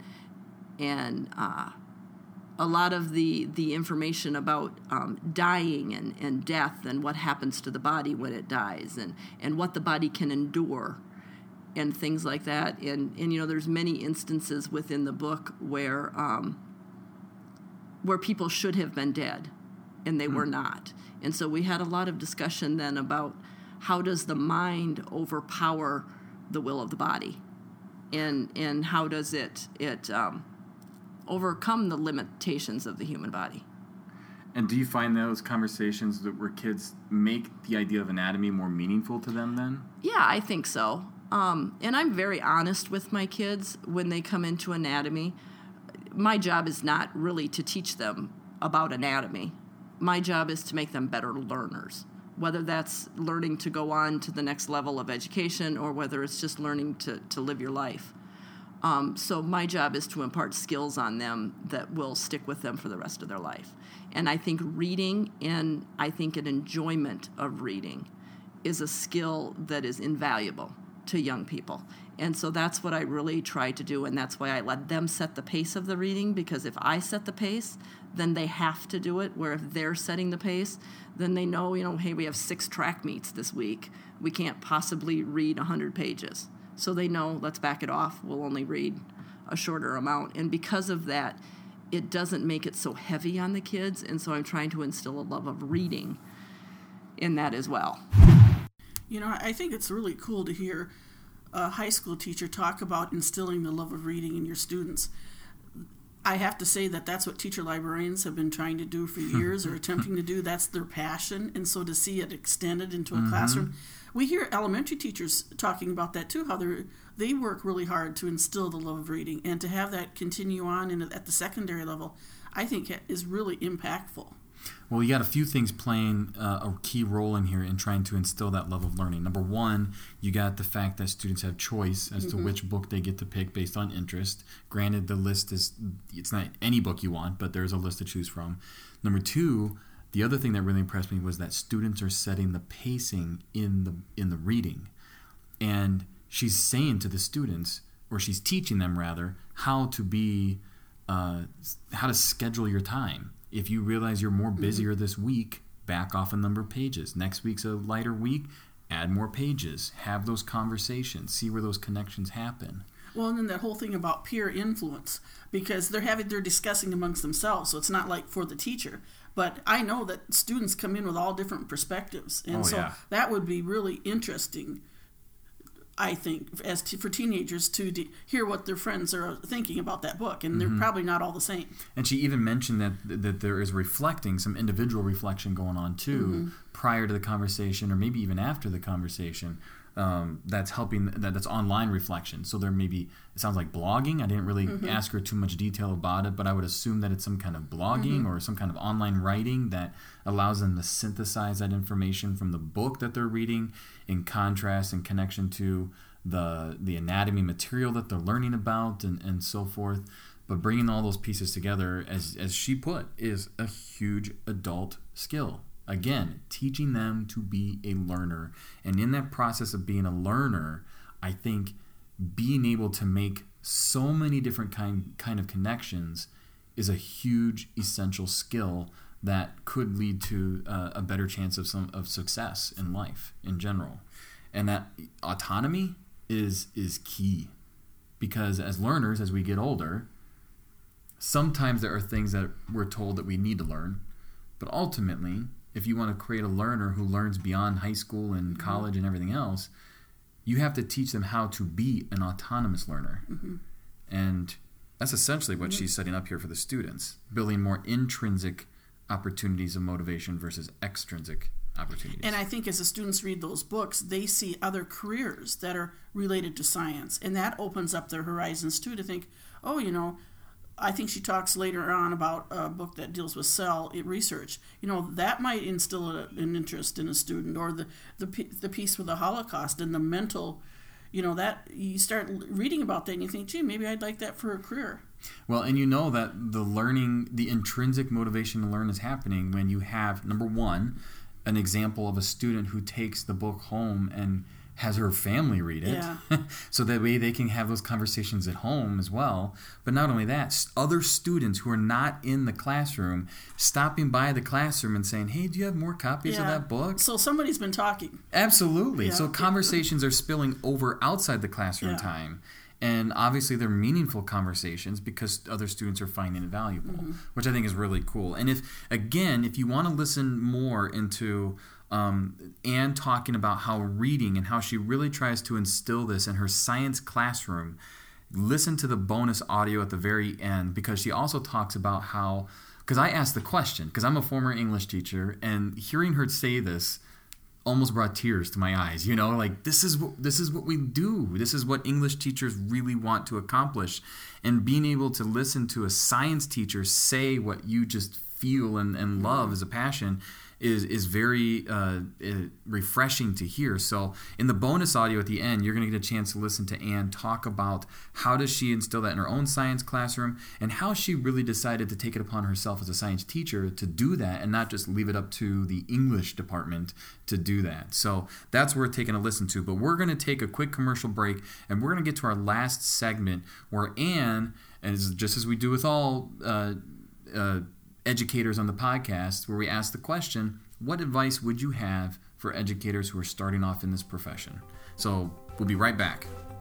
a lot of the information about dying and death and what happens to the body when it dies and what the body can endure and things like that. And there's many instances within the book where people should have been dead and they were not. And so we had a lot of discussion then about how does the mind overpower the will of the body, and how does it overcome the limitations of the human body. And do you find those conversations where kids make the idea of anatomy more meaningful to them then? Yeah, I think so. And I'm very honest with my kids when they come into anatomy. My job is not really to teach them about anatomy. My job is to make them better learners, whether that's learning to go on to the next level of education or whether it's just learning to live your life. So my job is to impart skills on them that will stick with them for the rest of their life. And I think reading, and I think an enjoyment of reading, is a skill that is invaluable to young people. And so that's what I really try to do, and that's why I let them set the pace of the reading, because if I set the pace, then they have to do it, where if they're setting the pace, then they know, hey, we have 6 track meets this week. We can't possibly read 100 pages. So they know, let's back it off. We'll only read a shorter amount. And because of that, it doesn't make it so heavy on the kids, and so I'm trying to instill a love of reading in that as well. I think it's really cool to hear a high school teacher talk about instilling the love of reading in your students. I have to say that's what teacher librarians have been trying to do for years or attempting to do. That's their passion. And so to see it extended into a classroom, we hear elementary teachers talking about that too, how they work really hard to instill the love of reading, and to have that continue on at the secondary level, I think is really impactful. Well, you got a few things playing a key role in here in trying to instill that level of learning. Number one, you got the fact that students have choice as to which book they get to pick based on interest. Granted, the list it's not any book you want, but there's a list to choose from. Number two, the other thing that really impressed me was that students are setting the pacing in the reading. And she's saying to the students, or she's teaching them rather, how to schedule your time. If you realize you're more busier this week, back off a number of pages. Next week's a lighter week, add more pages. Have those conversations. See where those connections happen. Well, and then that whole thing about peer influence, because they're discussing amongst themselves, so it's not like for the teacher. But I know that students come in with all different perspectives, and that would be really interesting, I think, for teenagers to hear what their friends are thinking about that book, and they're probably not all the same. And she even mentioned that there is some individual reflection going on too, prior to the conversation, or maybe even after the conversation. That's helping. That's online reflection. So there may be. It sounds like blogging. I didn't really ask her too much detail about it, but I would assume that it's some kind of blogging or some kind of online writing that allows them to synthesize that information from the book that they're reading, in contrast and connection to the anatomy material that they're learning about, and so forth. But bringing all those pieces together, as she put, is a huge adult skill. Again, teaching them to be a learner. And in that process of being a learner, I think being able to make so many different kind of connections is a huge essential skill that could lead to a better chance of success in life in general. And that autonomy is key. Because as learners, as we get older, sometimes there are things that we're told that we need to learn. But ultimately, if you want to create a learner who learns beyond high school and college and everything else, you have to teach them how to be an autonomous learner. And that's essentially what she's setting up here for the students, building more intrinsic opportunities of motivation versus extrinsic opportunities. And I think as the students read those books, they see other careers that are related to science, and that opens up their horizons too, to think, I think she talks later on about a book that deals with cell research. That might instill an interest in a student, or the piece with the Holocaust and the mental, that you start reading about that and you think, gee, maybe I'd like that for a career. Well, and that the intrinsic motivation to learn is happening when you have, number one, an example of a student who takes the book home and has her family read it, so that way they can have those conversations at home as well. But not only that, other students who are not in the classroom stopping by the classroom and saying, hey, do you have more copies of that book? So somebody's been talking. Absolutely. Yeah. So conversations are spilling over outside the classroom time. And obviously they're meaningful conversations because other students are finding it valuable, which I think is really cool. And if you want to listen more into Anne talking about how reading and how she really tries to instill this in her science classroom, listen to the bonus audio at the very end, because she also talks about how, because I asked the question, because I'm a former English teacher, and hearing her say this almost brought tears to my eyes. This is what we do. This is what English teachers really want to accomplish. And being able to listen to a science teacher say what you just feel and love as a passion is very refreshing to hear. So in the bonus audio at the end, you're going to get a chance to listen to Anne talk about how does she instill that in her own science classroom, and how she really decided to take it upon herself as a science teacher to do that and not just leave it up to the English department to do that. So that's worth taking a listen to. But we're going to take a quick commercial break, and we're going to get to our last segment where Anne, and just as we do with all educators on the podcast, where we ask the question, what advice would you have for educators who are starting off in this profession? So we'll be right back.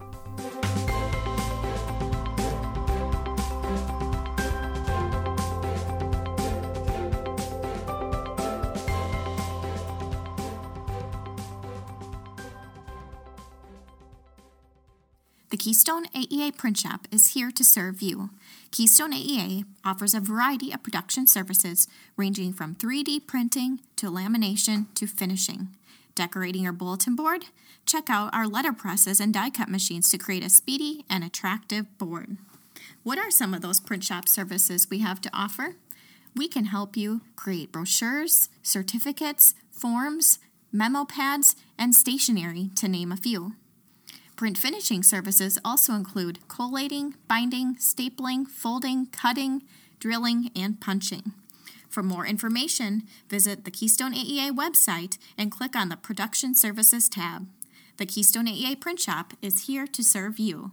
The Keystone AEA Print Shop is here to serve you. Keystone AEA offers a variety of production services ranging from 3D printing to lamination to finishing. Decorating your bulletin board? Check out our letter presses and die cut machines to create a speedy and attractive board. What are some of those print shop services we have to offer? We can help you create brochures, certificates, forms, memo pads, and stationery, to name a few. Print finishing services also include collating, binding, stapling, folding, cutting, drilling, and punching. For more information, visit the Keystone AEA website and click on the Production Services tab. The Keystone AEA Print Shop is here to serve you.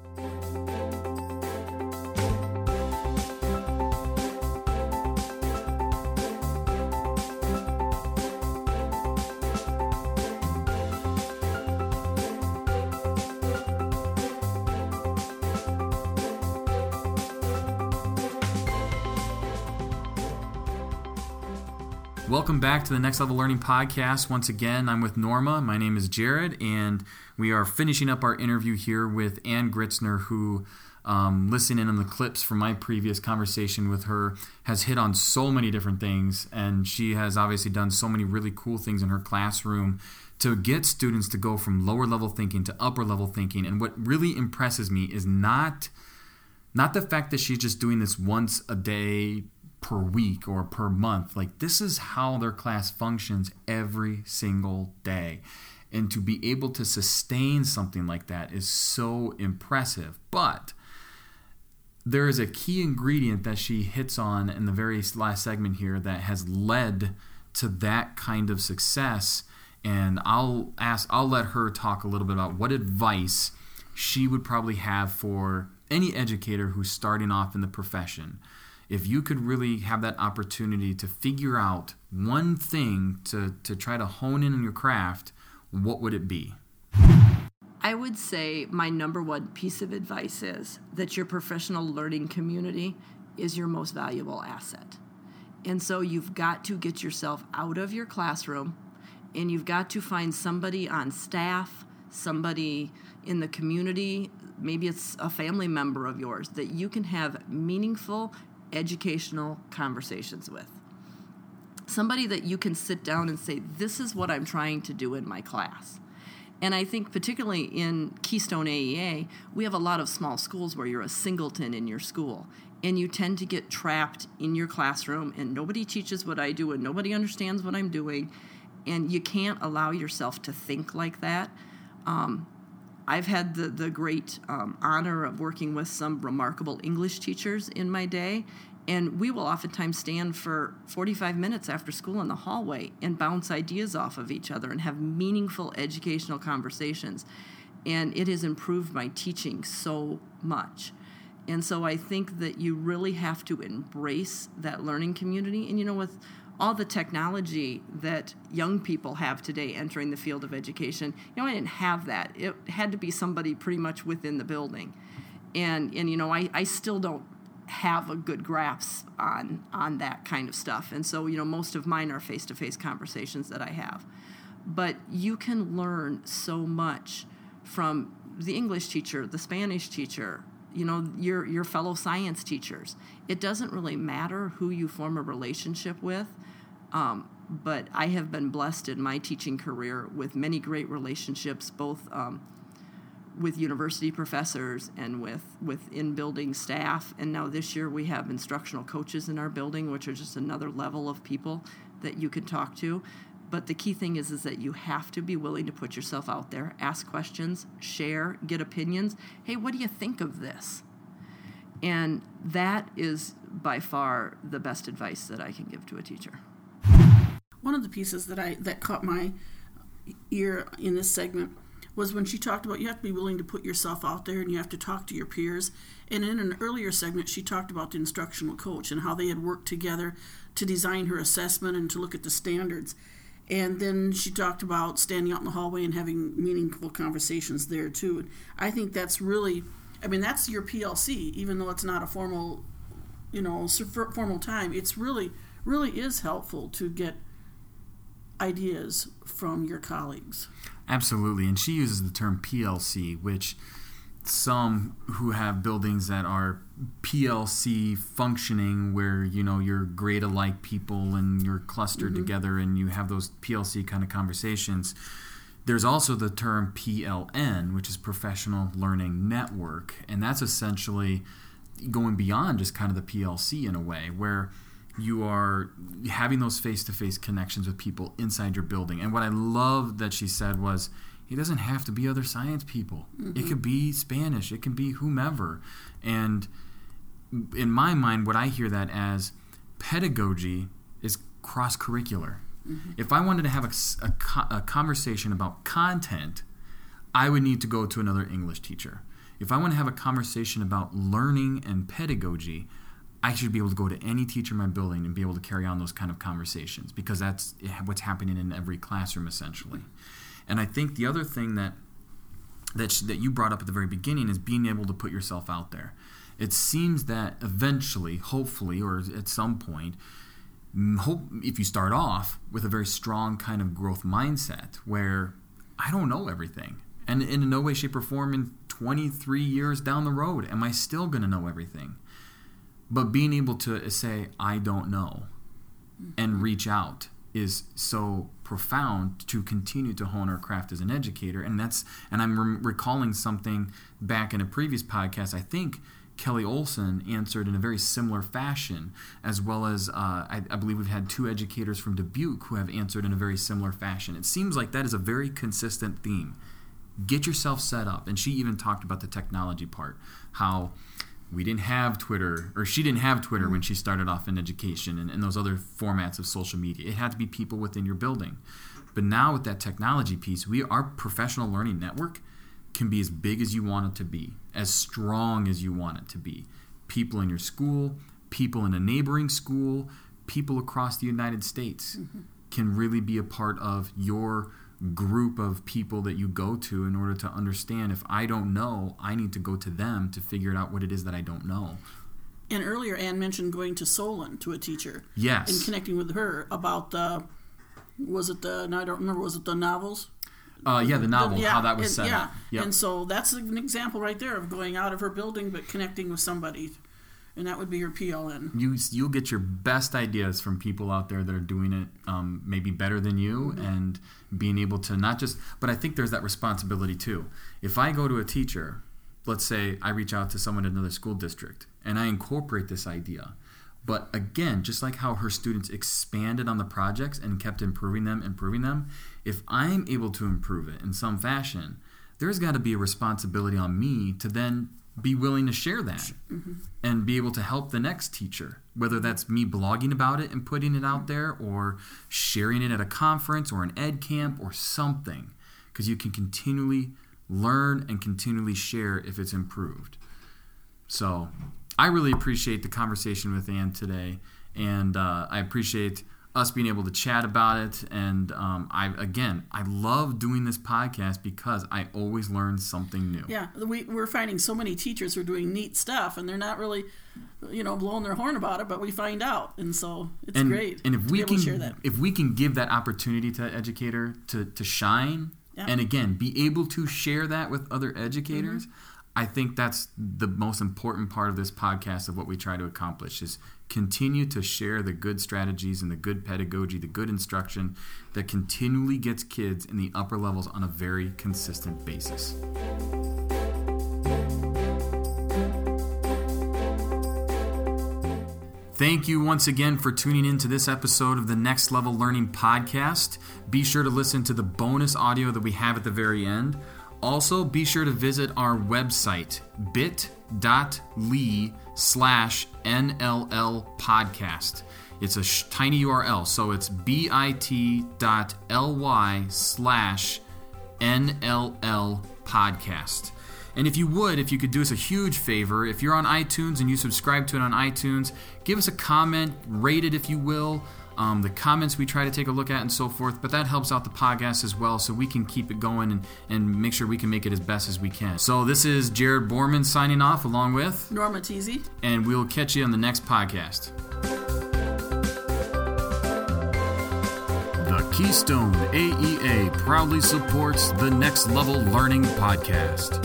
Welcome back to the Next Level Learning Podcast. Once again, I'm with Norma. My name is Jared, and we are finishing up our interview here with Ann Gritzner, who, listening in on the clips from my previous conversation with her, has hit on so many different things, and she has obviously done so many really cool things in her classroom to get students to go from lower level thinking to upper level thinking. And what really impresses me is not the fact that she's just doing this once a day per week or per month. Like, this is how their class functions every single day. And to be able to sustain something like that is so impressive. But there is a key ingredient that she hits on in the very last segment here that has led to that kind of success. And I'll let her talk a little bit about what advice she would probably have for any educator who's starting off in the profession. If you could really have that opportunity to figure out one thing to try to hone in on your craft, what would it be? I would say my number one piece of advice is that your professional learning community is your most valuable asset. And so you've got to get yourself out of your classroom, and you've got to find somebody on staff, somebody in the community, maybe it's a family member of yours, that you can have meaningful educational conversations with. Somebody that you can sit down and say, this is what I'm trying to do in my class. And I think particularly in Keystone AEA, we have a lot of small schools where you're a singleton in your school, and you tend to get trapped in your classroom, and nobody teaches what I do, and nobody understands what I'm doing, and you can't allow yourself to think like that. I've had the great honor of working with some remarkable English teachers in my day, and we will oftentimes stand for 45 minutes after school in the hallway and bounce ideas off of each other and have meaningful educational conversations. And it has improved my teaching so much. And so I think that you really have to embrace that learning community. And with all the technology that young people have today entering the field of education, I didn't have that. It had to be somebody pretty much within the building. And I still don't have a good grasp on that kind of stuff. And so, most of mine are face-to-face conversations that I have. But you can learn so much from the English teacher, the Spanish teacher, your fellow science teachers. It doesn't really matter who you form a relationship with, but I have been blessed in my teaching career with many great relationships, both with university professors and with in-building staff. And now this year we have instructional coaches in our building, which are just another level of people that you can talk to. But the key thing is that you have to be willing to put yourself out there, ask questions, share, get opinions. Hey, what do you think of this? And that is by far the best advice that I can give to a teacher. One of the pieces that caught my ear in this segment was when she talked about you have to be willing to put yourself out there and you have to talk to your peers. And in an earlier segment, she talked about the instructional coach and how they had worked together to design her assessment and to look at the standards. And then she talked about standing out in the hallway and having meaningful conversations there too. And I think that's really, that's your PLC, even though it's not a formal, formal time. It's really is helpful to get ideas from your colleagues. Absolutely, and she uses the term PLC, which some who have buildings that are PLC functioning, where you're grade alike people and you're clustered together and you have those PLC kind of conversations. There's also the term PLN, which is Professional Learning Network, and that's essentially going beyond just kind of the PLC in a way, where you are having those face-to-face connections with people inside your building. And what I love that she said was, it doesn't have to be other science people. It could be Spanish. It can be whomever. And in my mind, what I hear that as, pedagogy is cross-curricular. If I wanted to have a conversation about content, I would need to go to another English teacher. If I want to have a conversation about learning and pedagogy, I should be able to go to any teacher in my building and be able to carry on those kind of conversations, because that's what's happening in every classroom essentially. And I think the other thing that you brought up at the very beginning is being able to put yourself out there. It seems that eventually, hopefully, or at some point, if you start off with a very strong kind of growth mindset where I don't know everything, and in no way, shape, or form in 23 years down the road am I still going to know everything. But being able to say, I don't know, and reach out is so profound to continue to hone our craft as an educator. And I'm recalling something back in a previous podcast. I think Kelly Olson answered in a very similar fashion, as well as I believe we've had 2 educators from Dubuque who have answered in a very similar fashion. It seems like that is a very consistent theme. Get yourself set up. And she even talked about the technology part, how we didn't have Twitter, or she didn't have Twitter when she started off in education and those other formats of social media. It had to be people within your building. But now with that technology piece, our professional learning network can be as big as you want it to be, as strong as you want it to be. People in your school, people in a neighboring school, people across the United States can really be a part of your group of people that you go to in order to understand, if I don't know, I need to go to them to figure out what it is that I don't know. And earlier Ann mentioned going to Solon to a teacher. Yes. And connecting with her about I don't remember, was it the novels? The novel, how that was set up. Yep. And so that's an example right there of going out of her building but connecting with somebody. And that would be your PLN. You'll get your best ideas from people out there that are doing it maybe better than you, and being able to not just... But I think there's that responsibility too. If I go to a teacher, let's say I reach out to someone in another school district, and I incorporate this idea. But again, just like how her students expanded on the projects and kept improving them, if I'm able to improve it in some fashion, there's got to be a responsibility on me to then be willing to share that and be able to help the next teacher, whether that's me blogging about it and putting it out there, or sharing it at a conference or an ed camp or something, because you can continually learn and continually share if it's improved. So I really appreciate the conversation with Ann today, and I appreciate us being able to chat about it. And I love doing this podcast because I always learn something new. Yeah, we're finding so many teachers who are doing neat stuff, and they're not really, blowing their horn about it, but we find out, and so it's great. And if we can share that, if we can give that opportunity to an educator to shine, and again be able to share that with other educators. I think that's the most important part of this podcast, of what we try to accomplish, is continue to share the good strategies and the good pedagogy, the good instruction that continually gets kids in the upper levels on a very consistent basis. Thank you once again for tuning in to this episode of the Next Level Learning Podcast. Be sure to listen to the bonus audio that we have at the very end. Also, be sure to visit our website, bit.ly/NLL podcast. It's a tiny URL, so it's bit.ly/NLL podcast. And if you could do us a huge favor, if you're on iTunes and you subscribe to it on iTunes, give us a comment, rate it if you will. The comments we try to take a look at and so forth, but that helps out the podcast as well, so we can keep it going and make sure we can make it as best as we can. So this is Jared Borman signing off, along with Norma Teasy, and we'll catch you on the next podcast. The Keystone AEA proudly supports the Next Level Learning Podcast.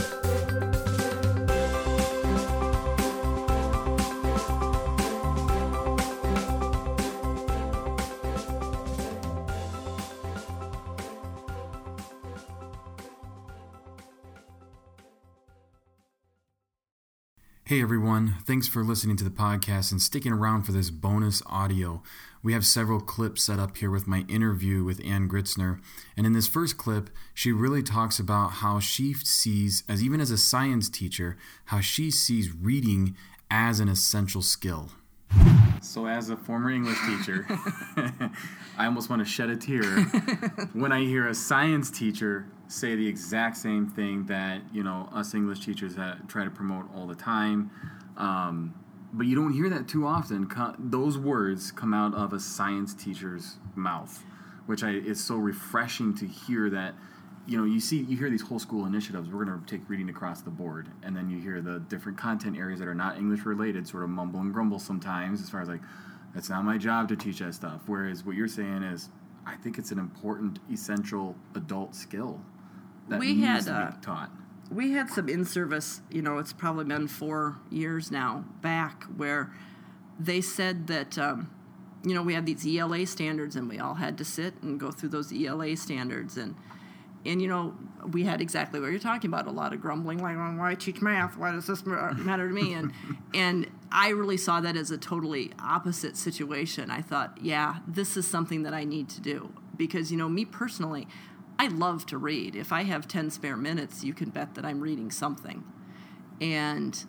Hey everyone, thanks for listening to the podcast and sticking around for this bonus audio. We have several clips set up here with my interview with Ann Gritzner, and in this first clip, she really talks about how she sees, as even as a science teacher, how she sees reading as an essential skill. So as a former English teacher, I almost want to shed a tear when I hear a science teacher say the exact same thing that, us English teachers try to promote all the time. But you don't hear that too often. Those words come out of a science teacher's mouth, which is so refreshing to hear that. You hear these whole school initiatives. We're going to take reading across the board, and then you hear the different content areas that are not English related sort of mumble and grumble sometimes, as far as like, that's not my job to teach that stuff. Whereas what you're saying is, I think it's an important, essential adult skill that needs to be taught. We had some in-service, it's probably been 4 years now back, where they said that, we had these ELA standards, and we all had to sit and go through those ELA standards, and we had exactly what you're talking about, a lot of grumbling, like, why teach math? Why does this matter to me? And I really saw that as a totally opposite situation. I thought, yeah, this is something that I need to do. Because, me personally, I love to read. If I have 10 spare minutes, you can bet that I'm reading something. And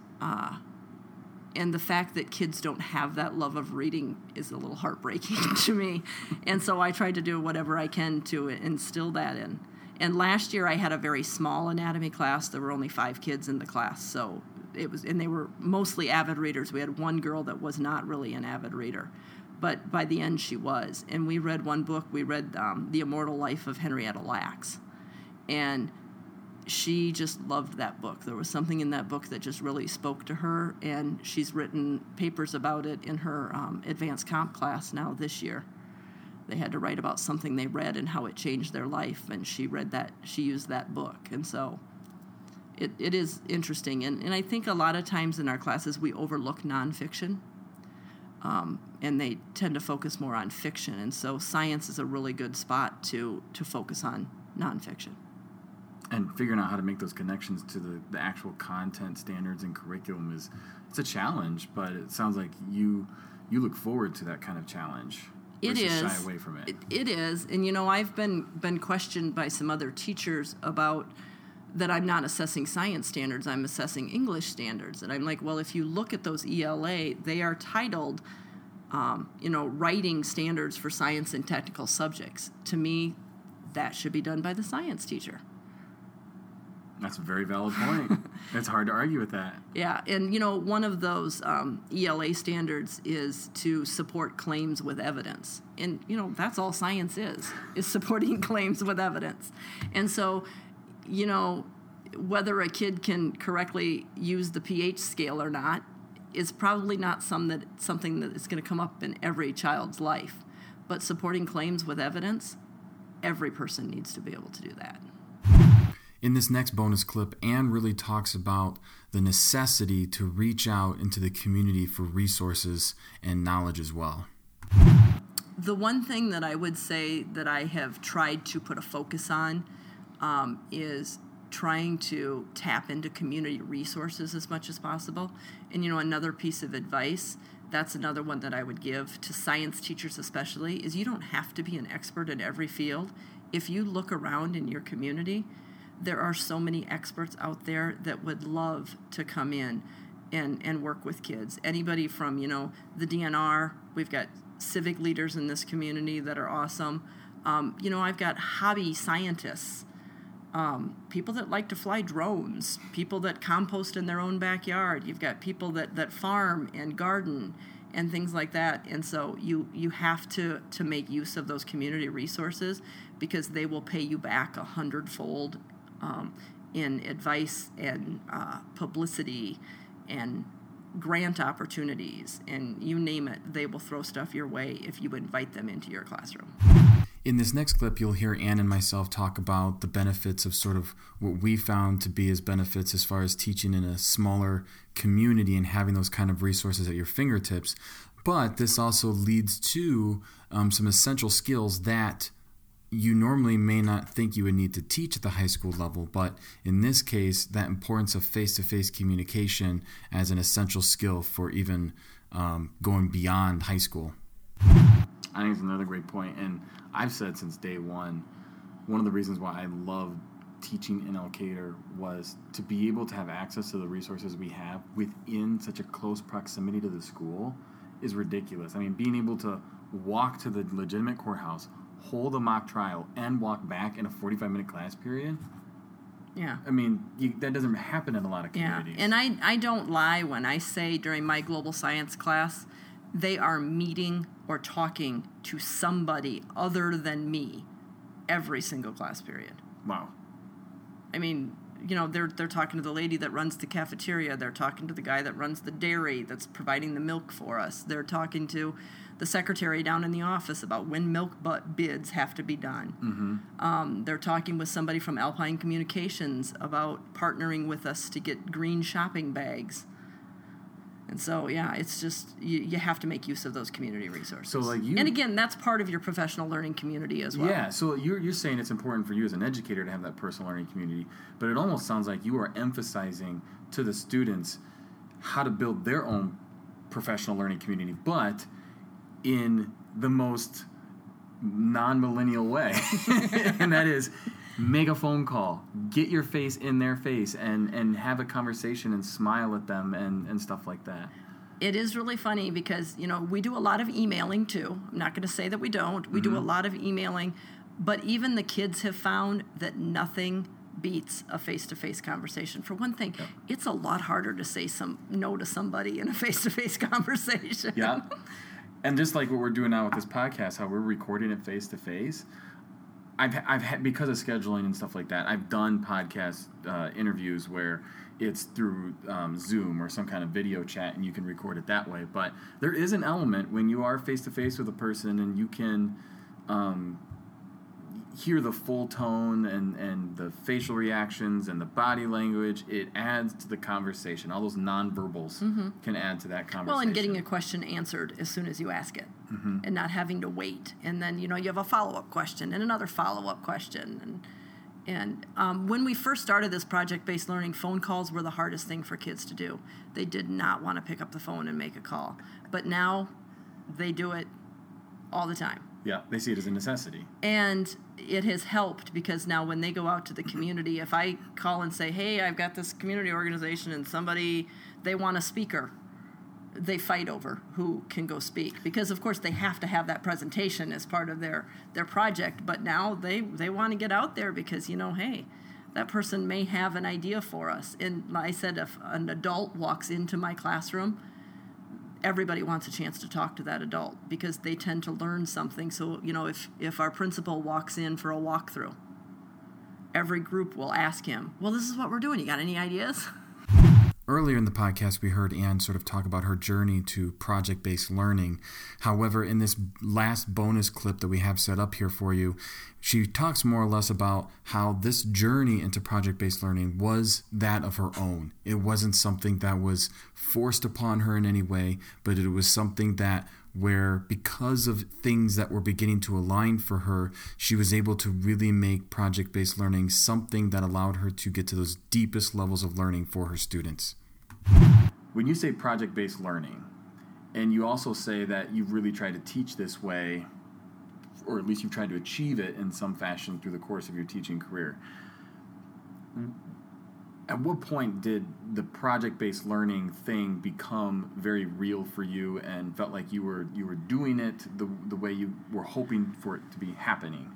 the fact that kids don't have that love of reading is a little heartbreaking to me. And so I tried to do whatever I can to instill that in. And last year I had a very small anatomy class. There were only 5 kids in the class, so and they were mostly avid readers. We had one girl that was not really an avid reader, but by the end she was. And we read one book. We read The Immortal Life of Henrietta Lacks, and she just loved that book. There was something in that book that just really spoke to her, and she's written papers about it in her advanced comp class now this year. They had to write about something they read and how it changed their life, and she used that book. And so it is interesting. And I think a lot of times in our classes we overlook nonfiction, and they tend to focus more on fiction. And so science is a really good spot to focus on nonfiction. And figuring out how to make those connections to the actual content standards and curriculum it's a challenge, but it sounds like you look forward to that kind of challenge. It is. Shy away from it. It is. And, I've been questioned by some other teachers about that I'm not assessing science standards, I'm assessing English standards. And I'm like, well, if you look at those ELA, they are titled, writing standards for science and technical subjects. To me, that should be done by the science teacher. That's a very valid point. It's hard to argue with that. Yeah, and one of those ELA standards is to support claims with evidence. And, that's all science is supporting claims with evidence. And so, whether a kid can correctly use the pH scale or not is probably not something that is going to come up in every child's life. But supporting claims with evidence, every person needs to be able to do that. In this next bonus clip, Ann really talks about the necessity to reach out into the community for resources and knowledge as well. The one thing that I would say that I have tried to put a focus on is trying to tap into community resources as much as possible. And, another piece of advice, that's another one that I would give to science teachers especially, is you don't have to be an expert in every field. If you look around in your community, there are so many experts out there that would love to come in and work with kids. Anybody from, the DNR, we've got civic leaders in this community that are awesome. I've got hobby scientists, people that like to fly drones, people that compost in their own backyard. You've got people that farm and garden and things like that. And so you have to make use of those community resources, because they will pay you back 100-fold in advice and publicity and grant opportunities, and you name it, they will throw stuff your way if you invite them into your classroom. In this next clip, you'll hear Ann and myself talk about the benefits of sort of what we found to be as benefits as far as teaching in a smaller community and having those kind of resources at your fingertips. But this also leads to some essential skills that you normally may not think you would need to teach at the high school level, but in this case, that importance of face-to-face communication as an essential skill for even going beyond high school. I think it's another great point, and I've said since day one of the reasons why I love teaching in Elkader was to be able to have access to the resources we have within such a close proximity to the school is ridiculous. I mean, being able to walk to the legitimate courthouse, hold a mock trial, and walk back in a 45-minute class period. Yeah. I mean, that doesn't happen in a lot of communities. Yeah, and I don't lie when I say during my global science class, they are meeting or talking to somebody other than me every single class period. Wow. I mean, they're talking to the lady that runs the cafeteria. They're talking to the guy that runs the dairy that's providing the milk for us. They're talking to the secretary down in the office about when milk bids have to be done. Mm-hmm. They're talking with somebody from Alpine Communications about partnering with us to get green shopping bags. And so, yeah, it's just, you have to make use of those community resources. So, and again, that's part of your professional learning community as well. Yeah, so you're saying it's important for you as an educator to have that personal learning community, but it almost sounds like you are emphasizing to the students how to build their own professional learning community, but in the most non-millennial way. And that is, make a phone call, get your face in their face, and have a conversation and smile at them and stuff like that. It is really funny because, we do a lot of emailing too. I'm not going to say that we don't. We do a lot of emailing, but even the kids have found that nothing beats a face-to-face conversation. For one thing, it's a lot harder to say no to somebody in a face-to-face conversation. Yeah. And just like what we're doing now with this podcast, how we're recording it face-to-face, I've had, because of scheduling and stuff like that, I've done podcast interviews where it's through Zoom or some kind of video chat, and you can record it that way. But there is an element when you are face-to-face with a person and you can hear the full tone and the facial reactions and the body language. It adds to the conversation. All those nonverbals can add to that conversation. Well, and getting a question answered as soon as you ask it, and not having to wait. And then, you have a follow-up question and another follow-up question. And when we first started this project-based learning, phone calls were the hardest thing for kids to do. They did not want to pick up the phone and make a call. But now they do it all the time. Yeah, they see it as a necessity. And it has helped because now when they go out to the community, if I call and say, hey, I've got this community organization and they want a speaker, they fight over who can go speak. Because, of course, they have to have that presentation as part of their project. But now they want to get out there because, hey, that person may have an idea for us. And I said if an adult walks into my classroom, everybody wants a chance to talk to that adult because they tend to learn something. So, if our principal walks in for a walkthrough, every group will ask him, well, this is what we're doing. You got any ideas? Earlier in the podcast, we heard Anne sort of talk about her journey to project-based learning. However, in this last bonus clip that we have set up here for you, she talks more or less about how this journey into project-based learning was that of her own. It wasn't something that was forced upon her in any way, but it was something that where because of things that were beginning to align for her, she was able to really make project-based learning something that allowed her to get to those deepest levels of learning for her students. When you say project-based learning, and you also say that you've really tried to teach this way, or at least you've tried to achieve it in some fashion through the course of your teaching career, at what point did the project-based learning thing become very real for you and felt like you were doing it the way you were hoping for it to be happening?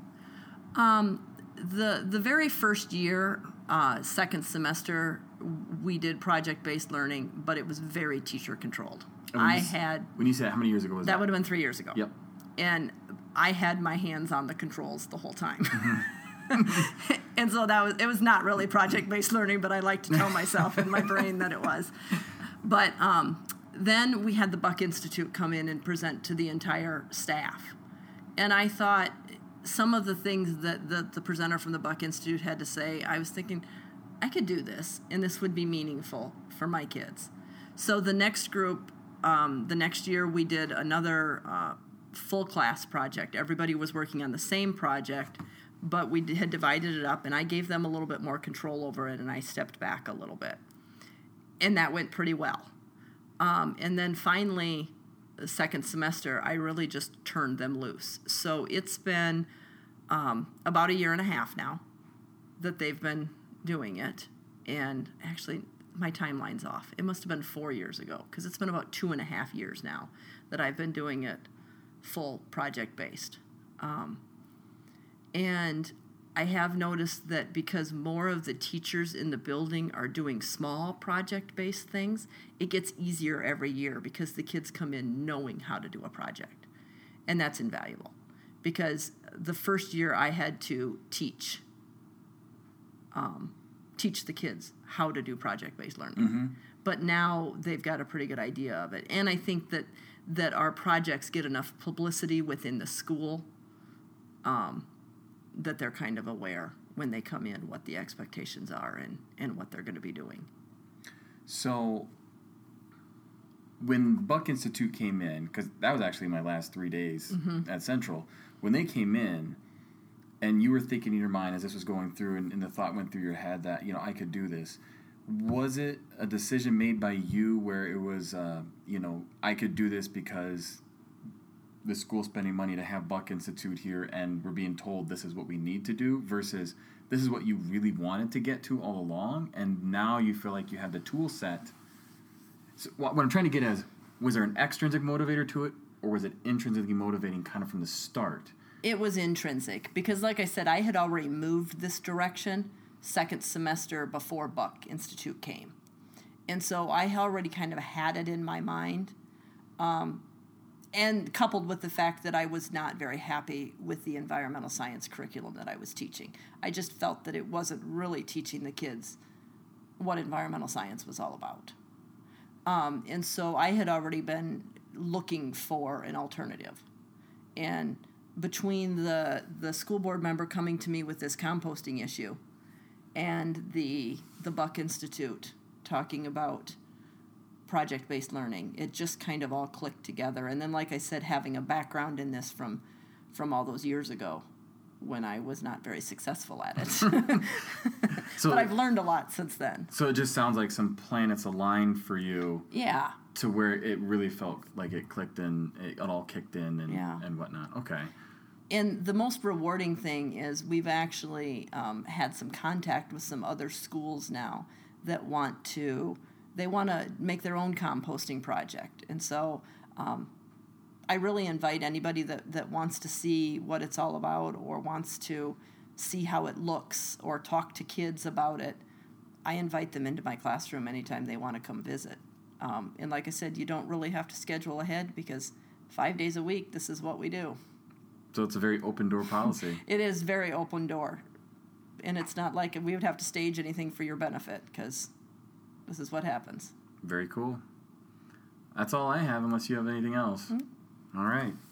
The very first year, second semester, we did project-based learning, but it was very teacher-controlled. When you said how many years ago was that? That would have been 3 years ago. Yep. And I had my hands on the controls the whole time. And so it was not really project-based learning, but I like to tell myself in my brain that it was. But then we had the Buck Institute come in and present to the entire staff. And I thought some of the things that the presenter from the Buck Institute had to say, I was thinking, I could do this, and this would be meaningful for my kids. So the next group, the next year, we did another full class project. Everybody was working on the same project, but we had divided it up, and I gave them a little bit more control over it, and I stepped back a little bit. And that went pretty well. And then finally, the second semester, I really just turned them loose. So it's been about a year and a half now that they've been doing it. And actually, my timeline's off. It must have been 4 years ago, because it's been about 2.5 years now that I've been doing it full project-based. And I have noticed that because more of the teachers in the building are doing small project-based things, it gets easier every year because the kids come in knowing how to do a project. And that's invaluable, because the first year I had to teach the kids how to do project-based learning. Mm-hmm. But now they've got a pretty good idea of it. And I think that our projects get enough publicity within the school that they're kind of aware when they come in what the expectations are and what they're going to be doing. So when Buck Institute came in, because that was actually my last 3 days at Central, when they came in and you were thinking in your mind as this was going through and the thought went through your head that, I could do this, was it a decision made by you where it was, I could do this because the school's spending money to have Buck Institute here and we're being told this is what we need to do, versus this is what you really wanted to get to all along and now you feel like you have the tool set? So what I'm trying to get at is, was there an extrinsic motivator to it, or was it intrinsically motivating kind of from the start? It was intrinsic, because like I said, I had already moved this direction second semester before Buck Institute came. And so I already kind of had it in my mind. And coupled with the fact that I was not very happy with the environmental science curriculum that I was teaching. I just felt that it wasn't really teaching the kids what environmental science was all about. And so I had already been looking for an alternative. And between the school board member coming to me with this composting issue and the Buck Institute talking about project-based learning, it just kind of all clicked together. And then, like I said, having a background in this from all those years ago when I was not very successful at it. But I've learned a lot since then. So it just sounds like some planets aligned for you. Yeah. To where it really felt like it clicked and it all kicked in and whatnot. Okay. And the most rewarding thing is we've actually had some contact with some other schools now that want to make their own composting project. And so I really invite anybody that wants to see what it's all about or wants to see how it looks or talk to kids about it. I invite them into my classroom anytime they want to come visit. And like I said, you don't really have to schedule ahead because 5 days a week, this is what we do. So it's a very open door policy. It is very open door. And it's not like we would have to stage anything for your benefit because this is what happens. Very cool. That's all I have unless you have anything else. Mm-hmm. All right.